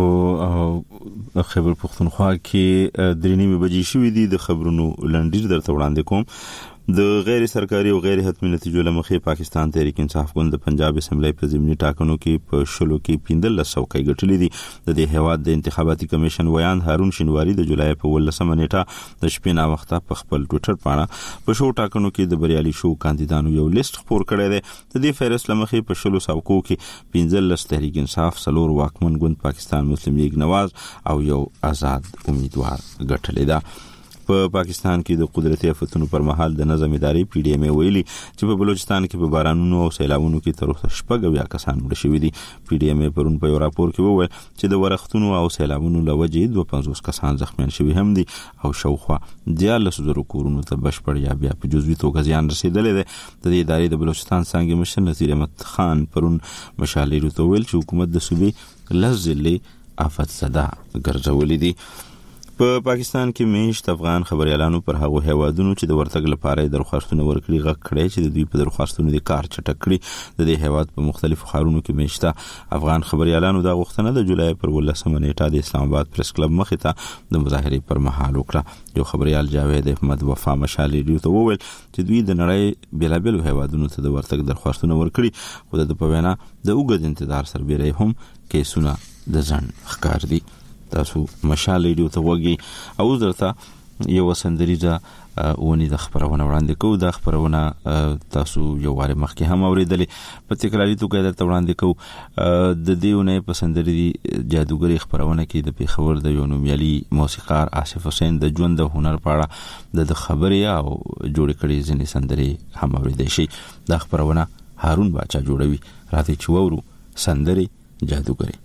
خبر پښتونخوا کې 3:30 بجې شوې دي. د خبرونو لنډیر درته وړاندې کوم. د غیر سرکاري او غیر حتمي نتیجو لمخې پاکستان تحریک انصاف ګوند د پنجاب اسمبلی په ضمني ټاکنو کې په شلو کې 15 څوکۍ ګټلې دي. د دې هیواد د انتخاباتي کمیشن ویان هارون شینواری د جولای په 18 نیټه د شپې نا وخته په خپل ټوئیټر باندې په شو ټاکنو کې د بریالي شو کاندیدانو یو لیست خپور کړی دی. د دې فیصله مخې په شلو څوکو کې 15 تحریک انصاف، 4 واکمن ګوند پاکستان مسلم لیگ نواز او یو آزاد امیدوار ګټلې ده. په پاکستان کې د قدرتي آفتونو پر مهال د نظم ادارې پی ډی ایم ویلي چې په بلوچستان کې په بارانونو او سیلابونو کې تر اوسه 6 کسان مړ شوي دي. پی ډی ایم پرون په یو راپور کې وویل چې د ورښتونو او سیلابونو له وجې 52 کسان زخمیان شوي هم دي او شاوخوا 13,000 کورونو ته بشپړ یا بیا په جزوي توګه زیان رسیدلی دی. د دې ادارې د بلوچستان څانګې مشر نذیر احمد خان پرون مشال ریډیو ته ویل چې حکومت د صوبې لزلې آفت زده ګرځولې دي. په پاکستان کې میشت افغان خبريالانو پر هغه هیوادونو چې د ورتګ لپاره درخواستونه ورکړي غږ کړي چې د دوی په درخواستونو د کار چټک کړي. د دې هیواد په مختلفو ښارونو کې میشته افغان خبريالانو د غوښتنه د جولای پر 18 نیټه د اسلام آباد پریس کلب مخې ته د مظاهرې پر مهال وکړه. یو خبريال جاوید احمد وفا مشال ریډیو ته وویل چې دوی د نړۍ بیلابېلو هیوادونو ته د ورتګ درخواستونه ورکړي، خو د په وینا د اوږد انتظار سربېره هم کیسونه د ځنډ ښکار دي. تاسو مشال ریډیو ته وګورئ او درته یو سندریزه ونی د خبرونه وړاندې کوو. د خبرونه تاسو یو واره مخکې هم اوریدلې، په تکراری توګه درته وړاندې کوو. د دیونه په سندري جادوګری خبرونه کې د پیښور د یو نومیالي موسیقار آصف حسین د ژوند د هنر په اړه د خبرې او جوړ کړي ځینې سندري هم اوریدل شي. د خبرونه هارون باچا جوړوي. راته چوورو سندري جادوګری.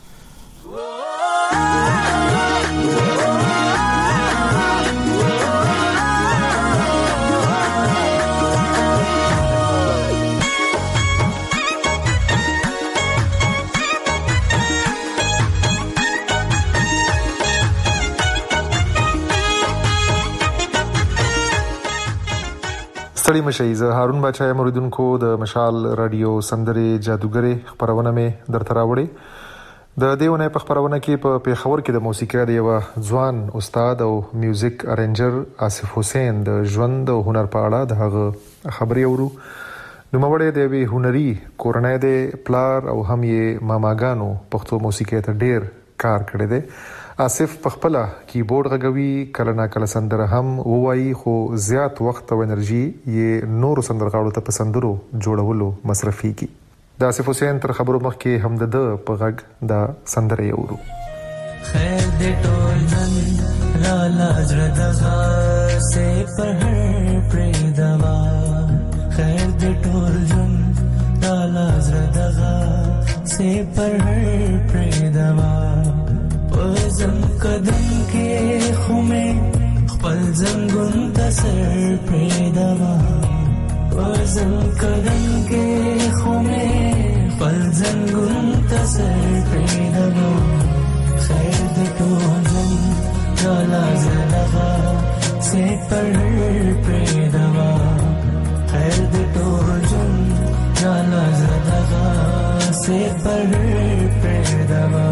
ستړي مشي. زه هارون باچا یم. اوریدونکو د مشال رادیو سندري جادوګری خبرونه مې درته راوړې. د دیونه په خبرونه کې په پیښور کې د موسیقي د یو ځوان استاد او میوزیک ارنجر آصف حسین د ژوند او هنر په اړه دغه خبري اورو. نو مړې د وی هنري کورنۍ د پلار او هم یې ماماګانو پښتو موسیقي ته ډیر کار کړی دی. آصف په خپل کیبورډ غږوي، کله نا کله سندره هم وایي، خو زیات وخت او انرژي یې نور سندرغاړو ته پسندرو جوړولو مصرفي کی. د آصف حسین تر خبرو مخکې هم د په غږ د سندره یورو. خیر دې ټول نن را لاجړه دغه سه پر پرې دوا، خیر دې ټول نن را لاجړه دغه سه پر پرې دوا، پزم قدم کې خومه خپل زنګون تسر پرې دوا، پزم قدم کې خومه خپل زنګون تسر پرې دوا، خیر دې ټول نن را لاجړه دغه سه پر پرې دوا، خیر دې ټول نن را لاجړه دغه سه پر پرې دوا.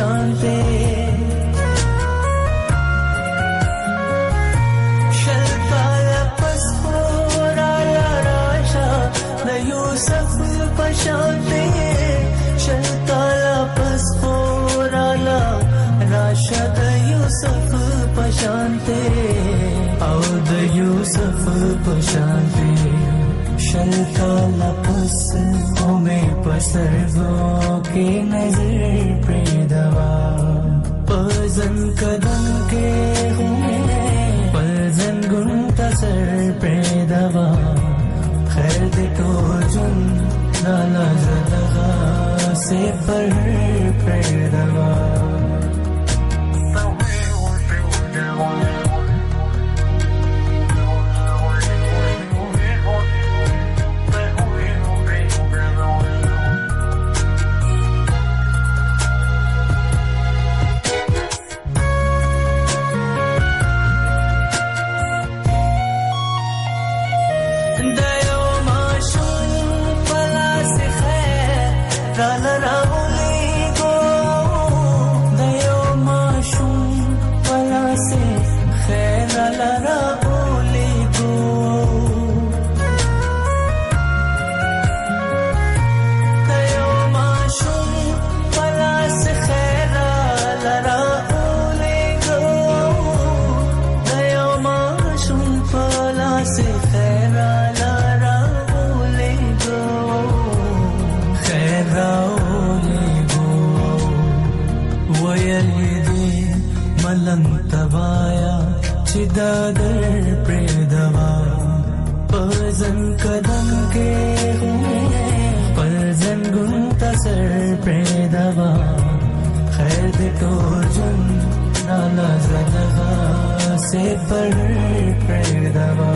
पशानते शलकाला पस्फोराला राशा न यूसुफ पशानते शलकाला पस्फोराला राशा द यूसुफ पशानते औद यूसुफ पशानते शलकाला पस में पसरगों के नजर प्रेदवा पजन कदम के हुए पजन गुंता सर प्रेदवा खैर दे तो जुन नाला जदगा से पर प्रेदवा दादर प्रेदवा पजन कदम के हुए पजन गुंता सर प्रेदवा खैर दे तो जुन नाला जदगा से पर प्रेदवा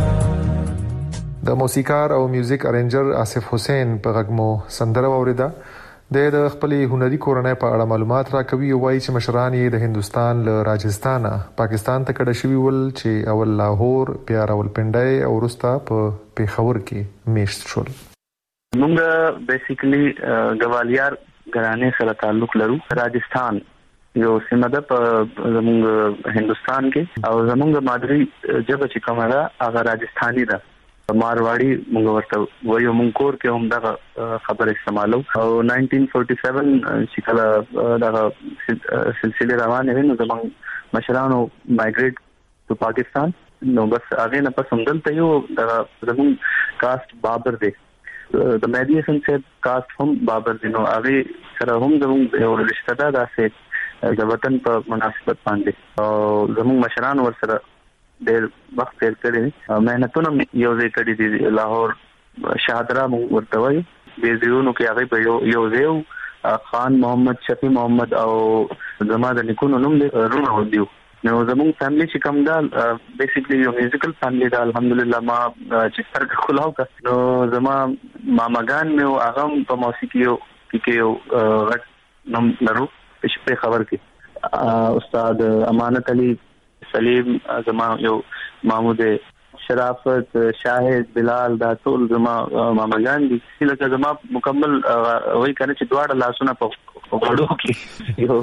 د موسیقار او میوزیک ارنجر آصف حسین په غږمو سندره اوریدا د خپلې هنري کورنۍ په اړه معلومات راکوي او وايي چې مشران یې د هندستان له راجستان پاکستان ته کډه شوي ول چې اول لاهور بیا راولپنډي او وروسته په پیښور کې میشت شول. موږ بیسیکلی ګوالیار ګرانې سره تعلق لرو. راجستان یو سیمه ده په زموږ هندستان کې او زموږ مادری ژبه چې کومه ده هغه راجستاني ده. مارواڑی موږ ورته وایو. موږ کور کې هم دا خبره استعمالو او 1947 چې کله دا سلسله روانه وي نو زموږ مشرانو مایګریټ ټو پاکستان نو بس هغه نه پس هم دلته یو دا زموږ کاست بابر دی. د مهدی حسن صاحب کاست هم بابر دی نو هغه سره هم زموږ یو رشتہ ده داسې د وطن په مناسبت باندې او زموږ مشران ورسره ډېر وخت تیر کړی. مهنتونه یو ځای کړی دي. لاهور شاهدرا ورته وایي د زیونو کې هغه په یو ځای خان محمد شفیع محمد او زما د نیکونو نوم دی رونو دیو. نو زموږ فیملی چې کوم دا بیسیکلی یو میوزیکل فیملی دا الحمدلله. ما چې سترګې خلاو کړ نو زما ماماګان مې هغه په موسیقي کې یو غټ نوم لرو په خبر کې. استاد امانت علي سلیم زما یو محمود شرافت شاهد بلال دا ټول زما ماماګان دي. لکه زما مکمل وای کنه چې دواړه لاسونه په وړو کې یو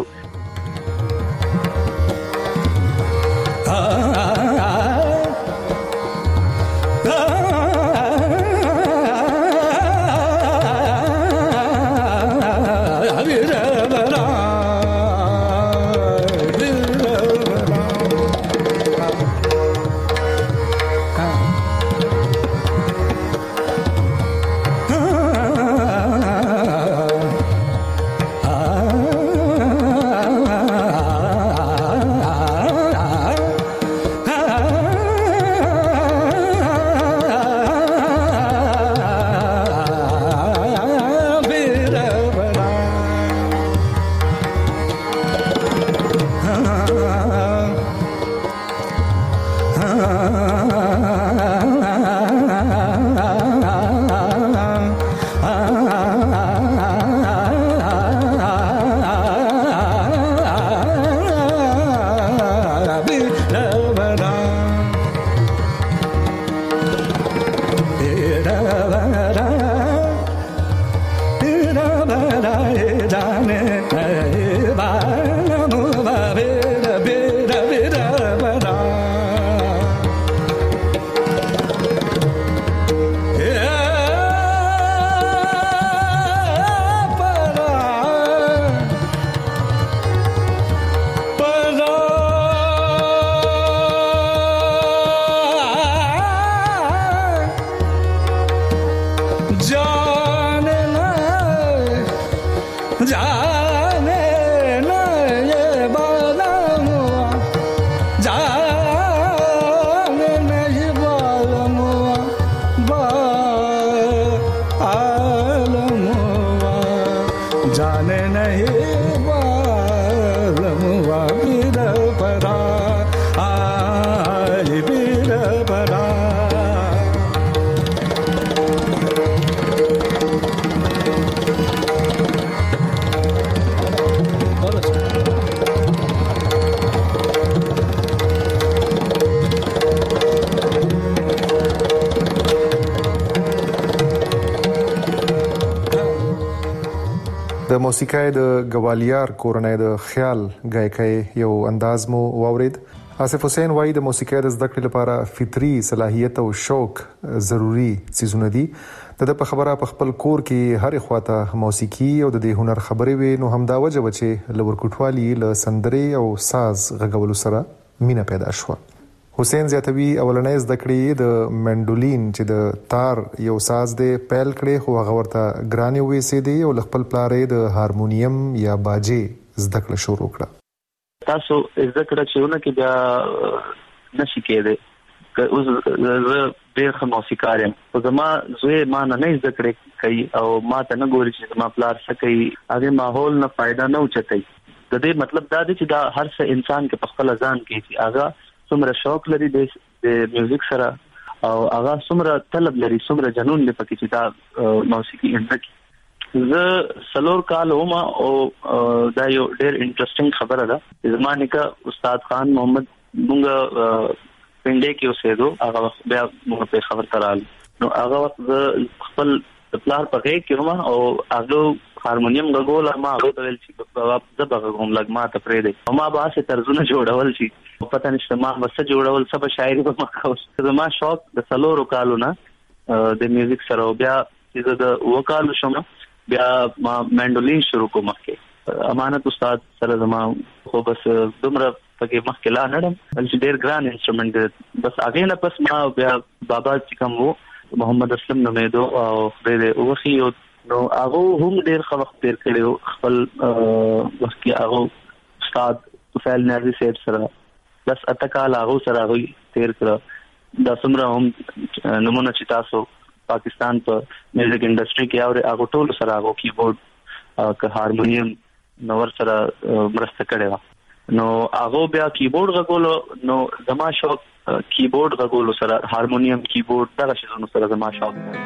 د موسیقۍ د ګوالیار کورنۍ د خیال غایکۍ یو انداز مو واورید. آصف حسین وایي د موسیقۍ د زده کړې لپاره فطري صلاحیت او شوق ضروری څیزونه دي. د په خبره په خپل کور کې هرې خواته موسیقي او د دې هنر خبرې وي، نو همدا وجه و چې له ورکوټوالي له سندرې او ساز غږولو سره مینه پیدا شوه. حسین زیاتوي اولنۍ زده کړې د منډولین چې د تار یو ساز دی پیل کړې، خو هغه ورته ګرانې وېسېدې او له خپل پلار یې د هارمونیم یا باجې زده کړه شروع کړه. تاسو زده کړه چې ونه کې بیا نشي کېدی که اوس زه ډېر ښه موسیقار یم، خو زما زوی ما نه زده کړې کوي او ما ته نه ګوري چې زما پلار څه کوي، هغې ماحول نه فایده نه اوچتوي. د دې مطلب دا دی چې دا هر څه انسان کې په خپله ځان کې چې هغه څومره شوق لري د میوزیک سره او هغه څومره طلب لري، څومره جنون دی پکې چې دا موسیقي زده کړي. زه 4 کال وم او دا یو ډېر انټرېسټینګ خبره ده. زما نیکه استاد خان محمد مونږ پنډې کې اوسېدو، هغه وخت بیا موږ په خبر ترال نو هغه وخت زه خپل پلار په غېږ کې وم او هغه هارمونیم غږول، ما هغه ته ویل چې زه به غږوم لږ ما ته پرېږدئ او ما به هسې طرزونه جوړول چې پته نشته ما به څه جوړول، څه به شاعري به ما کول. زما شوق د 4 کالو نه د میوزیک سره و. بیا چې زه د 7 کالو شوم بیا ما منډولین شروع کوم. مخکې امانت استاد سره زما خو بس دومره پکې مخکې لا نړم چې ډېر ګران انسټرومنټ دی. بس هغې نه پس ما بیا بابا چې کوم و محمد اسلم نومېدو او خدای دې وبخي، نو هغه هم ډېر ښه وخت تېر کړی و خپل وخت کې. هغه استاد طفیل نیازي صاحب سره 10 کاله هغه سره هغوی تېر کړه. دا څومره هم نمونه چې تاسو پاکستان په میوزیک انډسټري کې اوري، هغه ټول سره هغه کیبورډ که هارمونیم نو ور سره مرسته کړې وه. نو هغه بیا کیبورډ غږولو، نو زما شوق کیبورډ غږولو سره، هارمونیم، کیبورډ، دغه شیزونو سره زما شوق دی.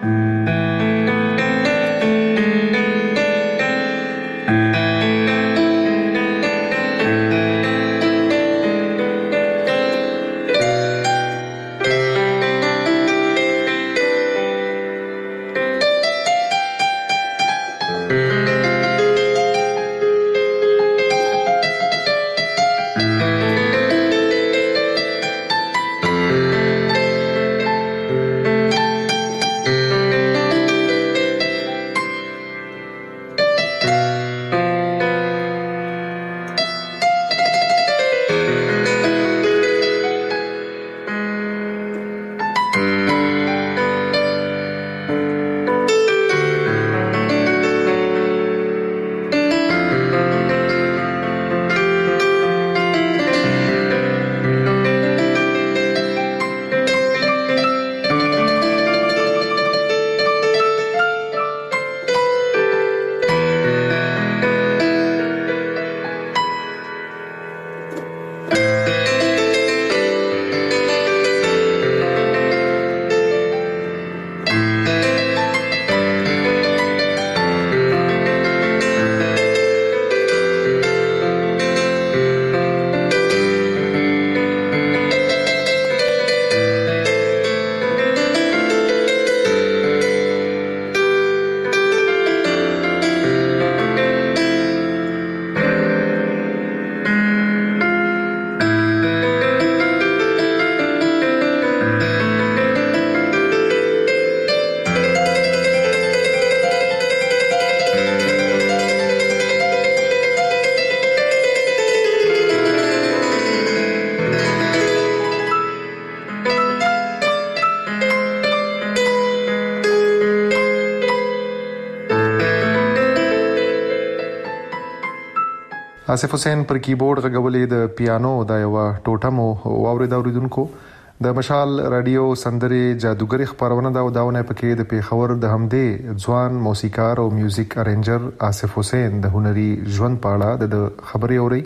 آصف حسین پر کیبورډ غږولې د پیانو دا یو ټوټه مو واورید اوریدونکو. د مشال رادیو سندرې جادوګری خبرونه دا وداونه پکې د پیښور د همدې ځوان موسیقار او میوزیک ارنجر آصف حسین د هنري ژوند په اړه د خبرې اوري.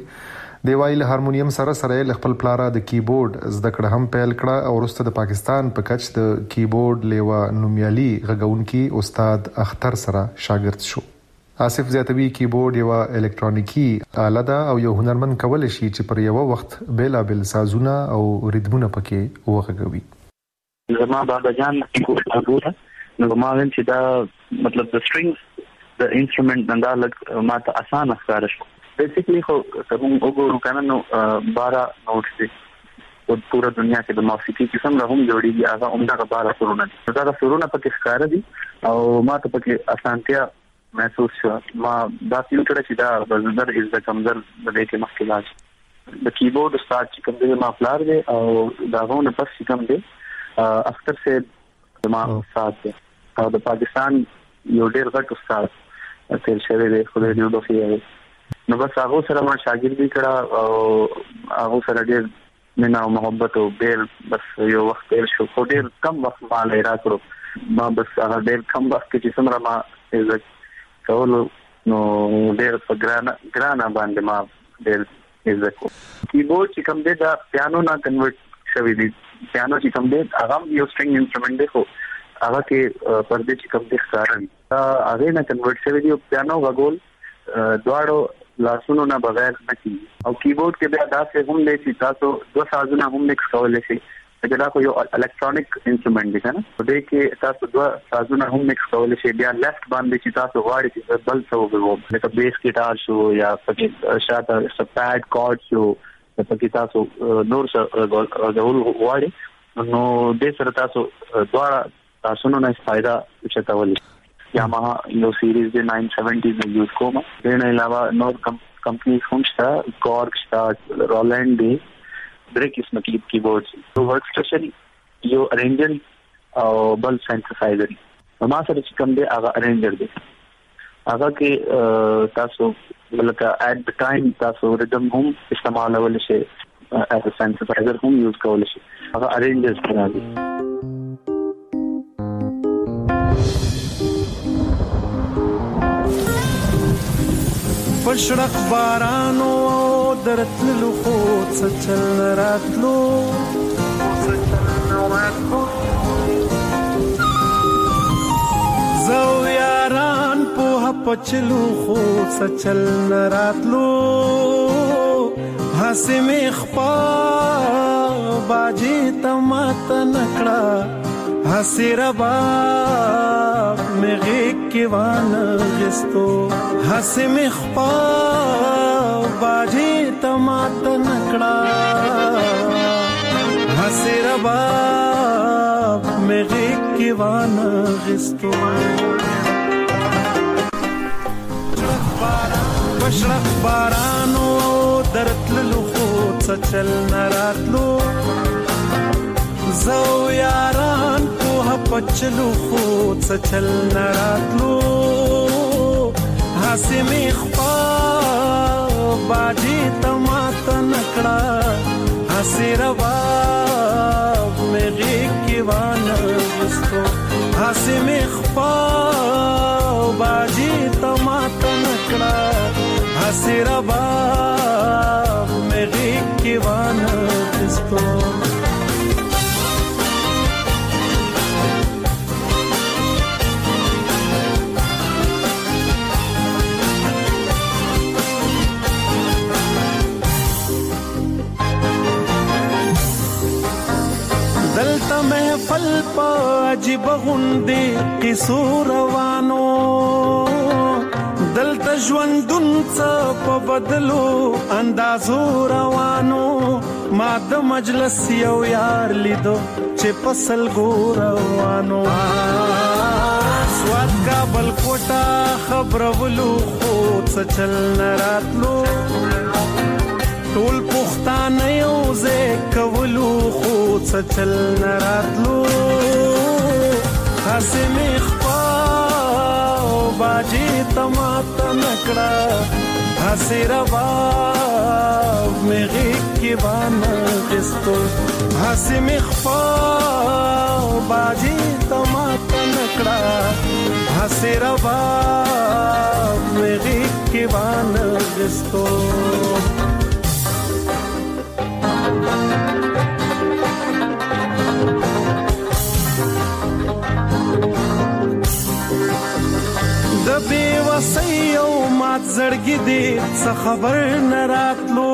د وایل هارمونیم سره سره خپل پلاره د کیبورډ زده کړه هم پیل کړه او وروسته د پاکستان په کچ د کیبورډ لیوا نومیالي غږونکي استاد اختر سره شاګرد شو. آصف زیاتوي کیبورډ یو الکترونیکی آله ده او یو هنرمند کولای شي چې پر یو وخت بیلابل سازونه او ریتمونه پکې وغږوي. زما بابا جان کیبورډ نو ما ویل چې دا مطلب د سټرینګز د انسټرومنت نندا ماته اسانه ښکار شو. بیسیکلی خو کوم وګورو کنه نو 12 نوټس دي او پورا دنیا کې د موسیقي قسم له هم جوړیږي هغه عمده 12 سرونه دي. دا سرونه پکې ښکار دي او ماته پکې اسانتیا محسوس شو. ما دا فیل کړ چې دا بزندر از د کمزر د دې کې مخکلاج د کیبورډ سٹارټ چې کوم دی ما فلار دی او دا غوونه پس چې کوم دی اختر سے ما استاد دی او د پاکستان یو ډېر غټ استاد تیر شوی دی خو دې نو دوی نو بس هغه سره ما شاګردي کړه او هغه سره ډېر مینا او محبت او بیل بس یو وخت تیر شو. خو ډېر کم وخت ما لرا کړو ما بس هغه ډېر کم وخت کې چې څومره ما عزت کولو نو ډېر په ګرانه باندې ما ډېر عزت کو. کیبورډ چې کوم دی دا پیانو نه کنورټ شوی دی. پیانو چې کوم دی هغه یو سټرینګ انسټرومنټ دی خو هغه کې پردې چې کوم دی ښکارن هغه نه کنورټ شوی دی. پیانو غول دواړو لاسونو نه بغیر نه کیږي او کیبورډ کې بیا داسې هم دی چې تاسو دوه سازونه هم مکس کولی شئ. دا خو یو الکترونیک انسټرومنټ دی کنه په دې کې تاسو دوه سازونه هم مکس کولی شئ. بیا لیفت باندې چې تاسو غواړئ چې بل څه وګورئ لکه بیس ګیټار شو یا پکې شاته سپاډ کارډ شو پکې تاسو نور څه غواړئ نو دې سره تاسو دواړه تاسو نه فائدہ چتاولی. یاماها یو سیریز دی 970 میں یوز کوم. دې نه علاوه نور کمپنیز هم شته کارګ شته رولند دی درې قسم کیبورډ یو ورک سټیشن یو ارینجر او بل سینثسایزر. ما سره چې کوم دی هغه ارینجر دی هغه کې تاسو لکه ایٹ د ټایم تاسو ریدم هم استعمالول شي as a synthesizer هم یوز کول شي هغه ارینجرز کړی. پشرق بارانو درتلو خو څچل راتلو زو یاران په پچلو خو څچل راتلو هسه مخپا باجی تمات نکړه حسربا مغه کې وان غستو حس مخپا باجی تمات نکړه حسربا مغه کې وان غستو بشرق بارانو درتلو خو څچل نراتلو زو یاران په پچلو خو څچل نراتلو هسه مخپا باجی تمات نکړه حسربا مغه کې وان غستو هسه مخپا باجی تمات نکړه حسربا مغه کې وان غستو. دلتا محفل پا عجیب غندی قصو روانو دلتا ژوندون څه په بدلو اندازو روانو ما د مجلس یو یار لیدو چې پسل ګو روانو سواد کابل کوټه خبرولو خو څه چل نراتلو ټول پښتانه یو ځای کولو خو څه چل نراتلو هسه مخپا باجی تمات نکړه حسربا مغه کې وان غستو هسه مخپا باجی تمات نکړه حسربا مغه کې وان غستو. د بی وسیو مات زړګي دې څه خبر نه راتلو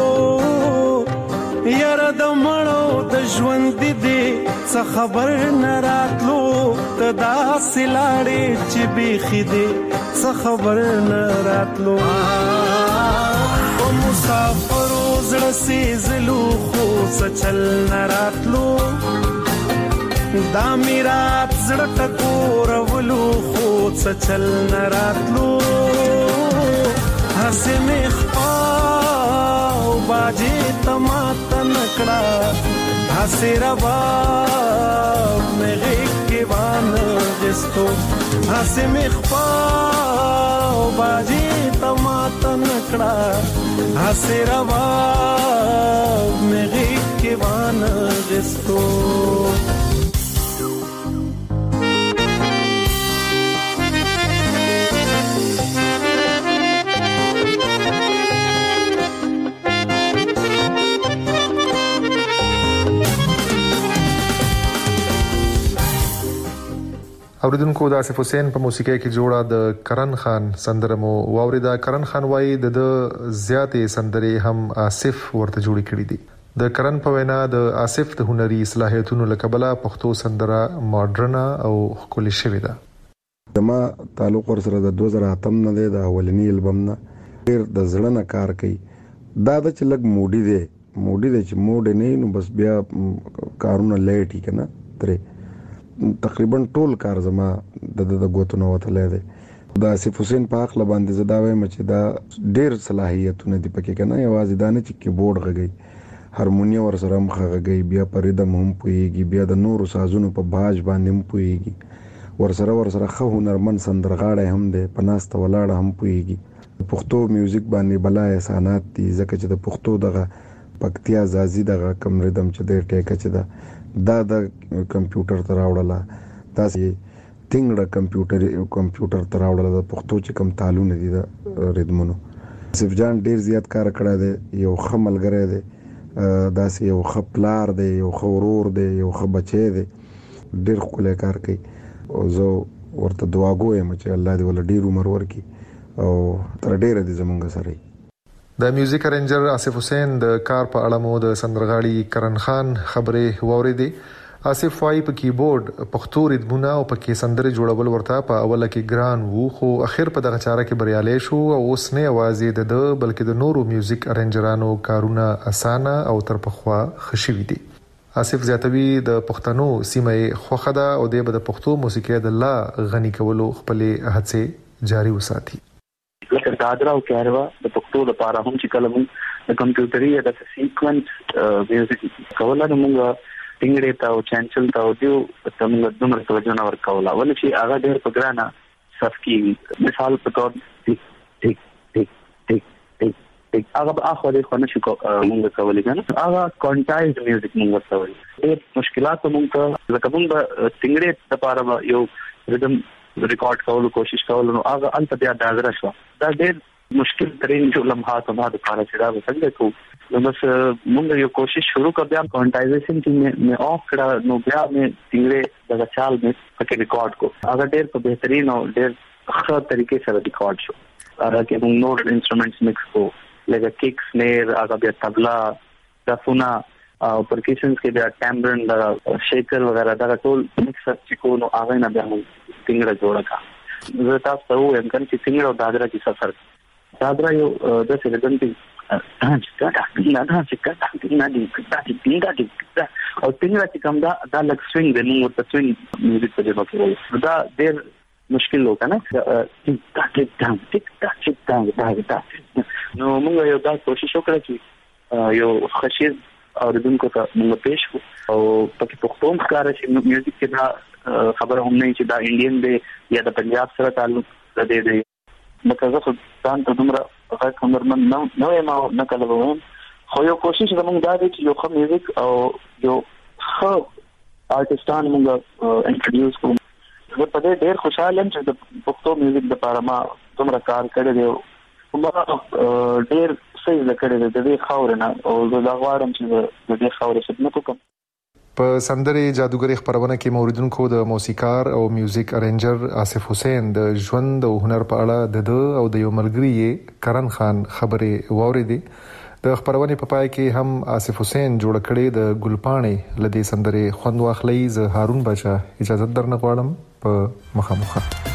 یار د مړو د ژوند دې څه خبر نه راتلو ته دا سلاړې چې بیخي دې څه خبر نه راتلو او مسافر زړه سي زلو خو سچل نه راتلو دا میرات زړه ټکور ولو خو سچل نه راتلو هسه مخ बाजे तमातन कड़ा हसे रवा मेरे के वान जिस्तो हसे मिखपा बाजे तमातन कड़ा हसे रवा मेरे के वान जिस्तो اوریدونکو د آصف حسین په موسیقۍ کې جوړه د کرن خان سندره مو واوریدا. کرن خان وایي د زیاتې سندرې هم آصف ورته جوړې کړې دي. د کرن په وینا د آصف د هنري صلاحیتونو له کبله پښتو سندره ماډرنه او ښکلې شوې ده. زما تعلق ورسره د 2008 نه دی، د اولنی البم نه ډېر د زړه نه کار کوي. دا د چې لږ موډي دی چې موډ نه نو بس بیا کارونه لیټي کنه ترې تقریبا ټول کار زما د غوتنو وتلې دی. د آصف حسین په حق باندې زدا وایم چې دا ډېر صلاحیتونه دي پکې کنه، یوازې دا نه چې کیبورډ غږی، هارمونیه ورسره هم غږی، بیا په ریدم هم پوهیږي، بیا د نورو سازونو په باج باندې هم پوهیږي، ورسره ښه هنرمند سندرغاړی هم دی، په ناسته ولاړه هم پوهیږي. پښتو میوزیک باندې بلا احسانات دي ځکه چې د پښتو دغه پکتیا زازي دغه کم ریدم چې د ټیکه چې دا د کمپیوټر ته راوړله، داسې ټینګړه کمپیوټر ته راوړله د پښتو چې کم تالونه دي د ریدمونو. آصف جان ډېر زیات کار کړی دی، یو ښه ملګری دی، داسې یو ښه پلار دی، یو ښه ورور دی، یو ښه بچی دی، ډېر ښکلی کار کوي. او زه ورته دعاګو یم چې الله دې ول ډېر عمر ورکړي او تر ډېره دې زمونږ سره وي. د میوزیک ارینجر آصف حسین د کار په اړه مو د سندرغاړي کرن خان خبرې واوریدې. آصف وايي په کیبورډ پښتو ریتمونه او په کې سندرې جوړول ورته په اوله کې ګران وو، خو اخر په دغه چاره کې بریالي شو او اوس نه یوازې د بلکې د نورو میوزیک ارینجرانو کارونه اسانه او تر پخوا خشوي دي. آصف زیاتوي د پښتنو سیمه خوخه ده او د پښتو موسیقي د لا غني کولو خپل هڅې جاري وساتي. لکه دادرا او کاروا د پښتو لپاره هم چې کله موږ د کمپیوټري د سیکوینس میوزیک کوله نو موږ ټینګړې ته او چانچل ته او دیو ته موږ دومره توجه نه ورکوله، ولې چې هغه ډېر په ګرانه صف کېږي. مثال په تور ټیک ټیک ټیک ټیک ټیک ټیک هغه اخو دې خو نه شو موږ کولای کنه، هغه کانټایز میوزیک موږ ورته ډېر مشکلات موږ ته لکه موږ ټینګړې لپاره یو ریدم ریکارډ کولو کوشش کولو نو هغه انت بیا دازره شو، دا ډېر مشکل ترين جو لمحات ما د کار چې دا وسنګ کو نو بس موږ یو کوشش شروع کړ بیا کانټایزیشن کې مې اف کړه نو بیا مې ټینګړې د چال مې پکې ریکارډ کو، هغه ډېر په بهترین او ډېر ښه طریقې سره ریکارډ شو. هغه کې موږ نور انسټرومنټس مکس کو لکه کیک سنیر، هغه بیا تبلا، دفونه او پرکشنز کې بیا ټامبرن دا شیکر وغیرہ دا ټول مکس چې کو نو هغه نه بیا موږ ټینګړه جوړه کا. زه تاسو ته وایم کنه چې ټینګړه او دادرا کې سفر دادرا یو د سیلګن کې او ټینګړه چې کوم دا لک سوینګ د نو ورته سوینګ میوزیک په دې باندې دا ډېر مشکل و کنه ټیک ټاک نو موږ یو دا کوشش وکړو چې یو خشیر اوریدونکو ته موږ پېښ او پکې پښتون ښکار چې میوزیک کې دا خبره هم نه چې دا انډین دی یا د پنجاب سره تعلق لري دی. مکه زه ځان ته دومره غږ هنرمند نه یم او نه کله به ویم، خو یو کوشش زموږ دا دی چې یو ښه میوزیک او یو ښه آرټسټان موږ انټروډیوس کړو. زه په دې ډېر خوشحاله یم چې د پښتو میوزیک لپاره ما دومره کار کړی دی او ما ډېر څه زده کړی دی د دې خاورې نه او زه دا غواړم چې د دې خاورې خدمت وکړم. په سندرې جادوګري خبرونه کې موریدونکو د موسیقار او میوزیک ارینجر آصف حسین د ژوند او هنر په اړه د او د یو ملګری کرن خان خبرې واوریدې. د خبرونه په پای کې هم آصف حسین جوړ کړي د ګلپاڼې لدې سندرې خوند واخلي. زه هارون بچا اجازه درنه غواړم په مخامخ.